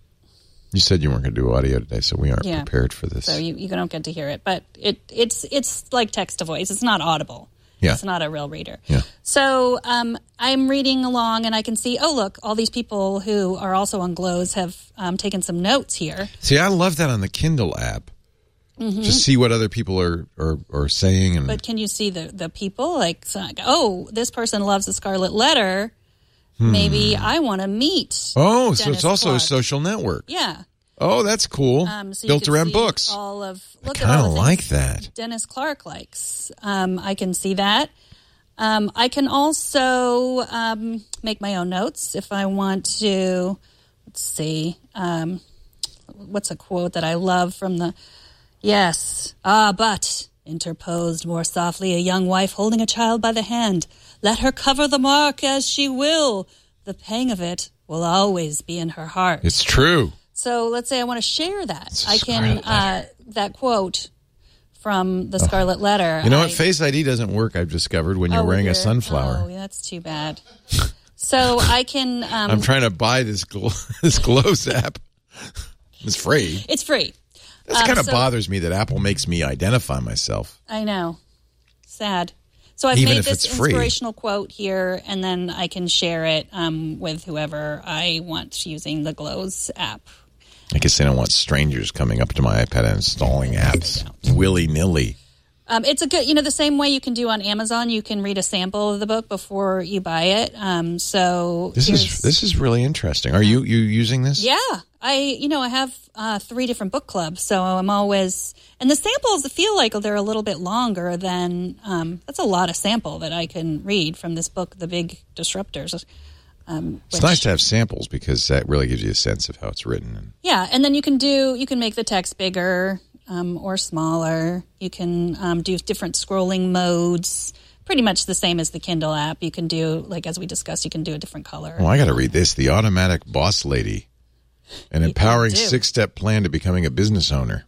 You said you weren't going to do audio today, so we aren't Yeah. prepared for this. So you don't get to hear it, but it's like text to voice. It's not audible. Yeah. It's not a real reader. Yeah. So I'm reading along, and I can see, oh, look, all these people who are also on Glows have taken some notes here. See, I love that on the Kindle app. Mm-hmm. To see what other people are saying. But can you see the people? Like, oh, this person loves The Scarlet Letter. Maybe I want to meet Oh, so Dennis it's also Clark. a social network. Yeah. Oh, that's cool. So you Built can around see books. All of, I look at kind all of the like things that. Dennis Clark likes. I can see that. I can also make my own notes if I want to. Let's see. What's a quote that I love from the... Yes. But, interposed more softly a young wife holding a child by the hand. Let her cover the mark as she will. The pang of it will always be in her heart. It's true. So let's say I want to share that. It's a I can, Scarlet Letter. that quote from The Scarlet Letter. You know what? Face ID doesn't work, I've discovered, when you're wearing a sunflower. Oh, that's too bad. So I can... I'm trying to buy this Glows app. It's free. It's free. This kind of bothers me that Apple makes me identify myself. I know. Sad. So I've Even made if this it's free. inspirational quote here, and then I can share it with whoever I want using the Glows app. I guess I don't want strangers coming up to my iPad and installing apps willy-nilly. It's a good, the same way you can do on Amazon. You can read a sample of the book before you buy it. So This is really interesting. Are you using this? Yeah, I have 3 different book clubs, so I'm always, and the samples feel like they're a little bit longer than that's a lot of sample that I can read from this book, The Big Disruptors. It's nice to have samples because that really gives you a sense of how it's written. Yeah, and then you can make the text bigger or smaller. You can do different scrolling modes. Pretty much the same as the Kindle app. You can do, like as we discussed, you can do a different color. Well, I got to read this. The Automatic Boss Lady. An empowering 6-step plan to becoming a business owner.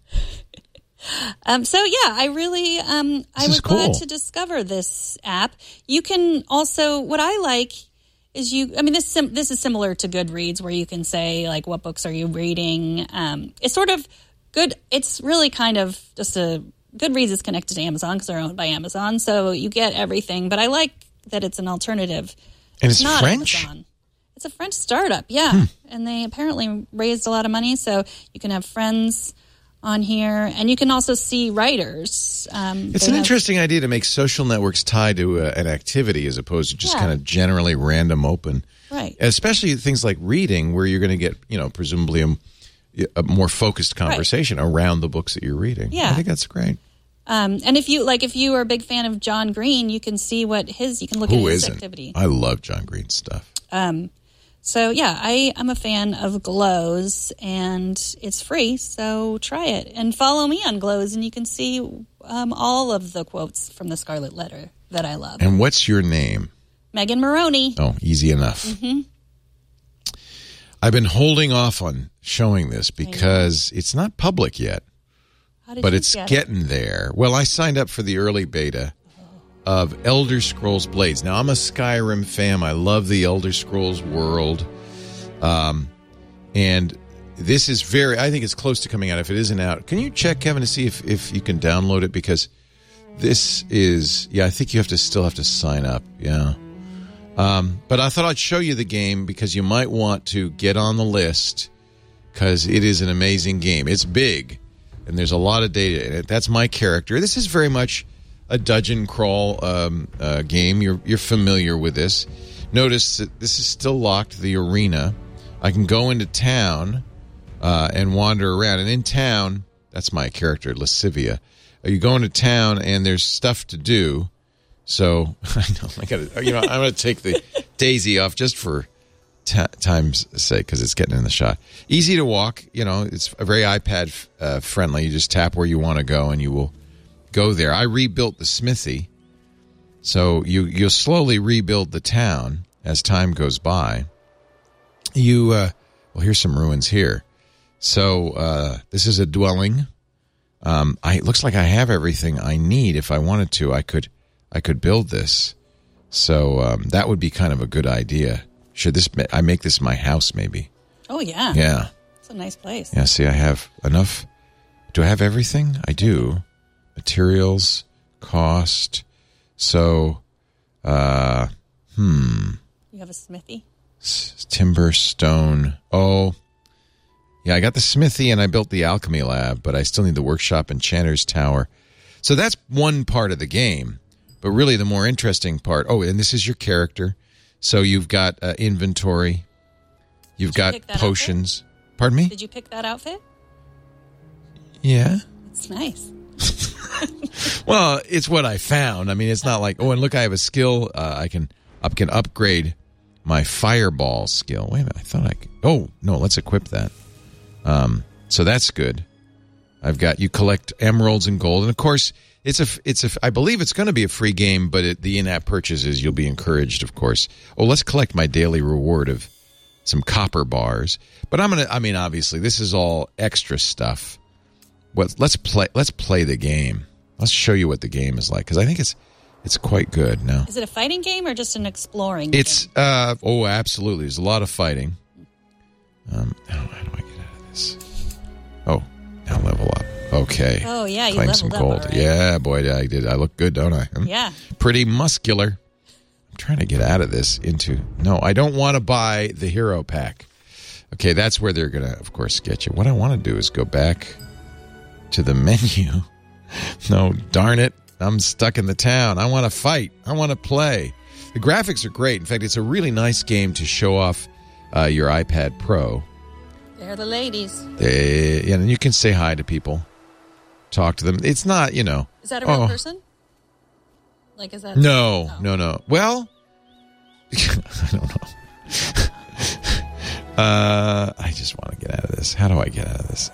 So yeah, I really, I was glad to discover this app. You can also, what I like is this is similar to Goodreads, where you can say like, what books are you reading? It's sort of good. It's really kind of just Goodreads is connected to Amazon because they're owned by Amazon. So you get everything, but I like that it's an alternative. And it's not French? Amazon. It's a French startup, yeah. And they apparently raised a lot of money, so you can have friends on here, and you can also see writers. It's an interesting idea to make social networks tied to an activity as opposed to just kind of generally random open. Right. Especially things like reading, where you're going to get, presumably a more focused conversation around the books that you're reading. Yeah. I think that's great. And if you are a big fan of John Green, you can see you can look at his activity. I love John Green's stuff. So yeah, I'm a fan of Glows, and it's free, so try it. And follow me on Glows, and you can see all of the quotes from The Scarlet Letter that I love. And what's your name? Megan Maroney. Oh, easy enough. Mm-hmm. I've been holding off on showing this because it's not public yet, but it's getting there. Well, I signed up for the early beta of Elder Scrolls Blades. Now, I'm a Skyrim fan. I love the Elder Scrolls world. And this is I think it's close to coming out. If it isn't out, can you check, Kevin, to see if you can download it? Because this is, I think you still have to sign up. Yeah. But I thought I'd show you the game because you might want to get on the list because it is an amazing game. It's big, and there's a lot of data in it. That's my character. This is very much a dungeon crawl game. You're familiar with this. Notice that this is still locked, the arena. I can go into town, and wander around. And in town, that's my character, Lascivia. You go into town and there's stuff to do. So I know I'm going to take the daisy off just for time's sake because it's getting in the shot. Easy to walk. It's very iPad friendly. You just tap where you want to go and you will go there. I rebuilt the smithy. So you'll slowly rebuild the town as time goes by. Here's some ruins here. So this is a dwelling. It looks like I have everything I need. If I wanted to, I could build this. So that would be kind of a good idea. Should I make this my house maybe? Oh, yeah. Yeah. It's a nice place. Yeah, see, I have enough. Do I have everything? I do. Materials, cost. So, You have a smithy? Timber, stone. Oh, yeah, I got the smithy and I built the alchemy lab, but I still need the workshop, enchanter's tower. So that's one part of the game. But really the more interesting part, and this is your character. So you've got inventory. You've got potions. Outfit? Pardon me? Did you pick that outfit? Yeah. It's nice. Well, it's what I found. I mean, it's not like, and look, I have a skill. I can upgrade my fireball skill. Wait a minute, I thought I could. Oh, no, let's equip that. So that's good. You collect emeralds and gold. And of course, I believe it's going to be a free game, but the in-app purchases, you'll be encouraged, of course. Oh, let's collect my daily reward of some copper bars. But obviously, this is all extra stuff. Let's play the game. Let's show you what the game is like, because I think it's quite good. Now, is it a fighting game or just an exploring game? It's absolutely. There's a lot of fighting. How do I get out of this? Oh, now level up. Okay. Oh yeah, you claim leveled some gold. up. Right? Yeah, boy, I did. I look good, don't I? Yeah. Pretty muscular. I'm trying to get out of this No, I don't want to buy the hero pack. Okay, that's where they're going to, of course, get you. What I want to do is go back to the menu. No, darn it. I'm stuck in the town. I want to fight. I want to play. The graphics are great. In fact, it's a really nice game to show off your iPad Pro. They're the ladies. And you can say hi to people. Talk to them. It's not, Is that a real person? Like, is that... No. Well, I don't know. I just want to get out of this. How do I get out of this?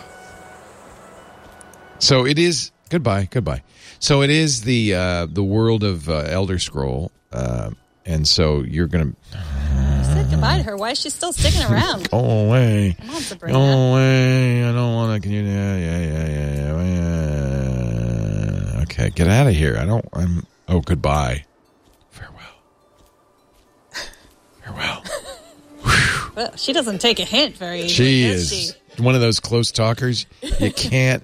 So it is... Goodbye. So it is the world of Elder Scroll, and so you're going to... said goodbye to her. Why is she still sticking around? Go away. Come on, Sabrina. Go away. I don't want to... Can you... Yeah. Okay, get out of here. Oh, goodbye. Farewell. Well, she doesn't take a hint very easily. She is one of those close talkers. You can't...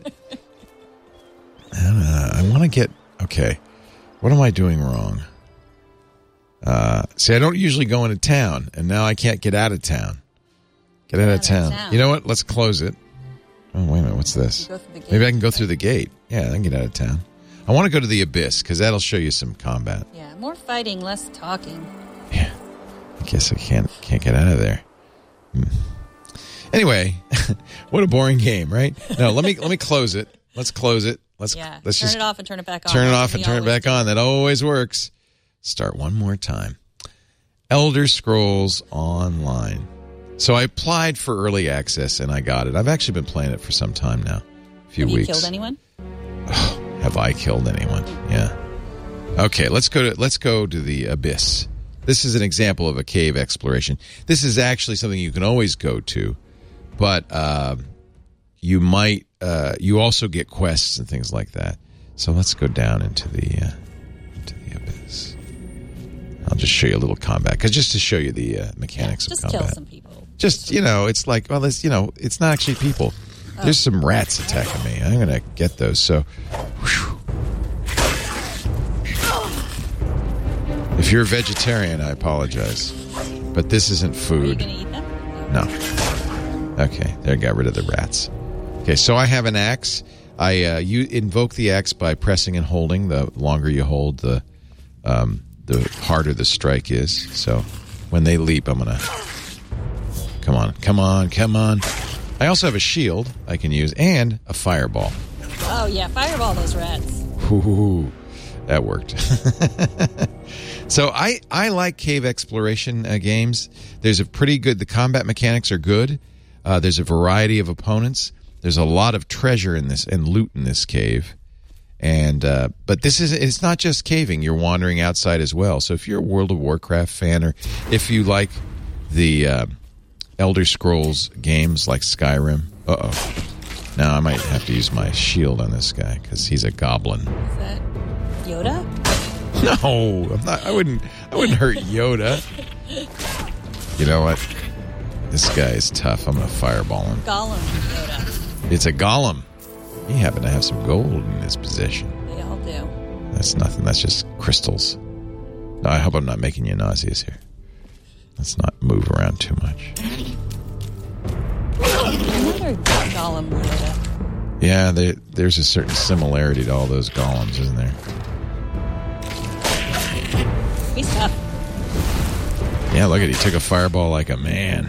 I want to get... Okay. What am I doing wrong? See, I don't usually go into town, and now I can't get out of town. Get out of town. You know what? Let's close it. Oh, wait a minute. What's this? Maybe I can go through the gate. Yeah, I can get out of town. I want to go to the Abyss, because that'll show you some combat. Yeah, more fighting, less talking. Yeah. I guess I can't get out of there. Anyway, what a boring game, right? No, let me close it. Let's close it. Let's turn it off and turn it back on. Turn it off and turn it back on. That always works. Start one more time. Elder Scrolls Online. So I applied for early access and I got it. I've actually been playing it for some time now. A few weeks. Have you killed anyone? Oh, have I killed anyone? Yeah. Okay, let's go to the Abyss. This is an example of a cave exploration. This is actually something you can always go to, but you also get quests and things like that. So let's go down into the Abyss. I'll just show you a little combat, just to show you the mechanics of combat. Just kill some people. It's like, well, it's not actually people. Oh. There's some rats attacking me. I'm going to get those. So, whew. If you're a vegetarian, I apologize, but this isn't food. Are you going to eat them? No. Okay, there, I got rid of the rats. Okay, so I have an axe. You invoke the axe by pressing and holding. The longer you hold, the harder the strike is. So when they leap, I'm gonna come on. I also have a shield I can use and a fireball. Oh, yeah. Fireball those rats. Ooh, that worked. So I like cave exploration games. There's a pretty good, the combat mechanics are good. There's a variety of opponents. There's a lot of treasure in this and loot in this cave. And but it's not just caving. You're wandering outside as well. So if you're a World of Warcraft fan, or if you like the Elder Scrolls games like Skyrim. Now I might have to use my shield on this guy because he's a goblin. Is that Yoda? No, I'm not. I wouldn't hurt Yoda. You know what? This guy is tough. I'm gonna fireball him. Gollum Yoda. It's a golem. He happened to have some gold in his possession. They all do. That's nothing. That's just crystals. No, I hope I'm not making you nauseous here. Let's not move around too much. Another Gollum Yoda. Yeah, there's a certain similarity to all those golems, isn't there? He's tough. Yeah, look at he took a fireball like a man.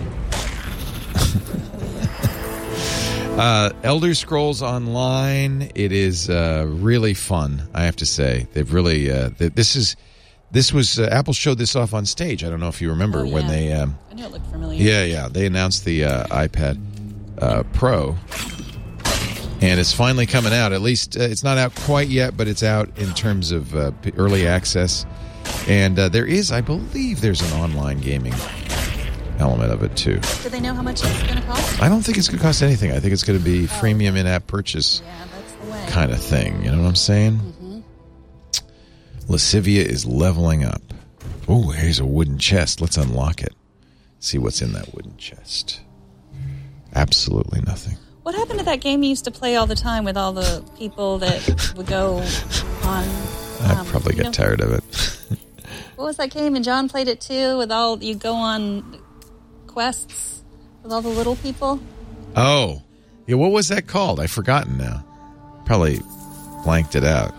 Elder Scrolls Online, it is really fun, I have to say. They've really this was Apple showed this off on stage. I don't know if you remember when they I knew it looked familiar. Yeah, they announced the iPad Pro, and it's finally coming out. At least it's not out quite yet, but it's out in terms of early access. And there is, I believe, there's an online gaming element of it too. Do they know how much it's going to cost? I don't think it's going to cost anything. I think it's going to be freemium in-app purchase that's the way. kind of thing. You know what I'm saying? Mm-hmm. Lascivia is leveling up. Oh, here's a wooden chest. Let's unlock it. See what's in that wooden chest. Absolutely nothing. What happened to that game you used to play all the time with all the people that would go on? I'd probably get tired of it. What was that game? And John played it too. With all you go on quests with all the little people. Oh, yeah. What was that called? I've forgotten now. Probably blanked it out.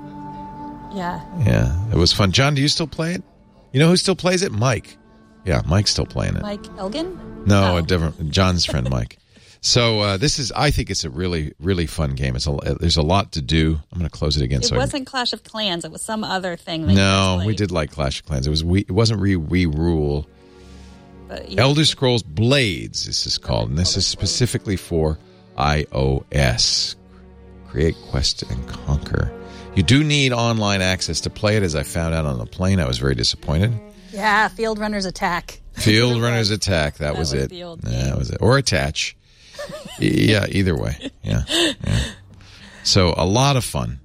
Yeah, it was fun. John, do you still play it? You know who still plays it? Mike. Yeah, Mike's still playing it. Mike Elgin? No, a different John's friend Mike. So I think it's a really, really fun game. There's a lot to do. I'm going to close it again. It wasn't Clash of Clans. It was some other thing. No, we did like Clash of Clans. It wasn't Re-Rule. Elder Scrolls Blades, this is called. And this is specifically for iOS. Create, quest, and conquer. You do need online access to play it, as I found out on the plane. I was very disappointed. Yeah, Field Runner's Attack. Field Runner's Attack. That was it. That was it. Or Attach. Yeah, either way. Yeah. So a lot of fun.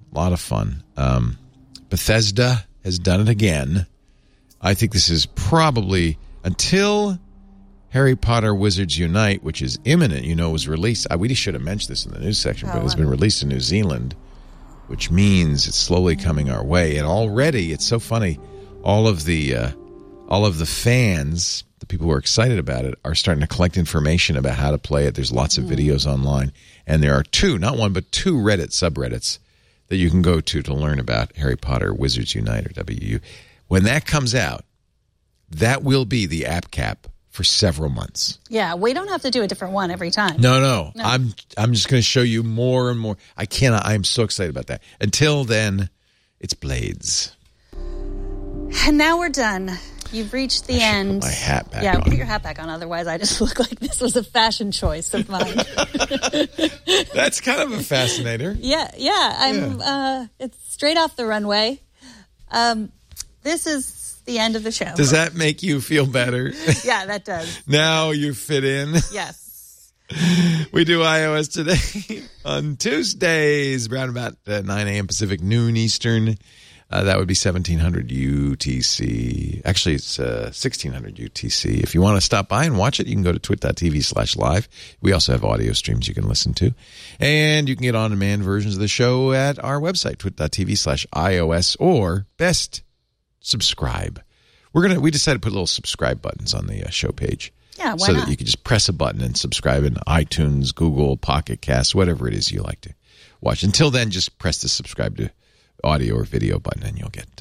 Bethesda has done it again. I think this is probably, until Harry Potter Wizards Unite, which is imminent, was released. We should have mentioned this in the news section, but it's been released in New Zealand, which means it's slowly coming our way. And already, it's so funny, all of the fans, the people who are excited about it, are starting to collect information about how to play it. There's lots of videos online. And there are not one, but two Reddit subreddits that you can go to learn about Harry Potter Wizards Unite, or WU. When that comes out, that will be the app cap for several months. Yeah, we don't have to do a different one every time. No. I'm just going to show you more and more. I'm so excited about that. Until then, it's Blades. And now we're done. You've reached the end. Put my hat back on. Yeah, put your hat back on. Otherwise, I just look like this was a fashion choice of mine. That's kind of a fascinator. Yeah. It's straight off the runway. This is the end of the show. Does that make you feel better? Yeah, that does. Now you fit in. Yes. We do iOS Today on Tuesdays, around about 9 a.m. Pacific, noon Eastern. That would be 1700 UTC. Actually, it's 1600 UTC. If you want to stop by and watch it, you can go to twit.tv/live. We also have audio streams you can listen to. And you can get on-demand versions of the show at our website, twit.tv/iOS, or best, subscribe. We decided to put little subscribe buttons on the show page. Yeah, why so not? That you can just press a button and subscribe in iTunes, Google, Pocket Casts, whatever it is you like to watch. Until then, just press the subscribe to audio or video button, and you'll get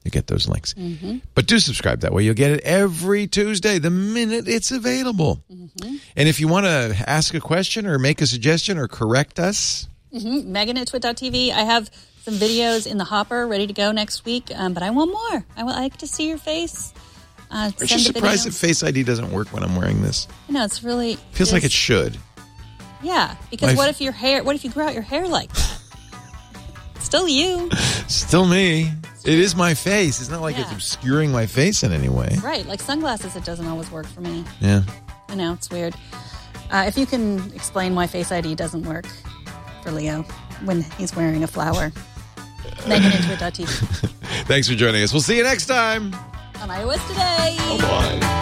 You get those links. But do subscribe. That way you'll get it every Tuesday, the minute it's available. And if you want to ask a question or make a suggestion or correct us. Megan at twit.tv. I have some videos in the hopper ready to go next week, but I want more. I would like to see your face. Aren't you surprised that Face ID doesn't work when I'm wearing this? No, it's really... Feels like it should. Yeah, because what if you grow out your hair like that? Still you. Still me. It is my face. It's not like it's obscuring my face in any way. Right, like sunglasses, it doesn't always work for me. Yeah. I know, it's weird. If you can explain why Face ID doesn't work for Leo when he's wearing a flower. Megan at twit.tv. Thanks for joining us. We'll see you next time On iOS Today. Bye.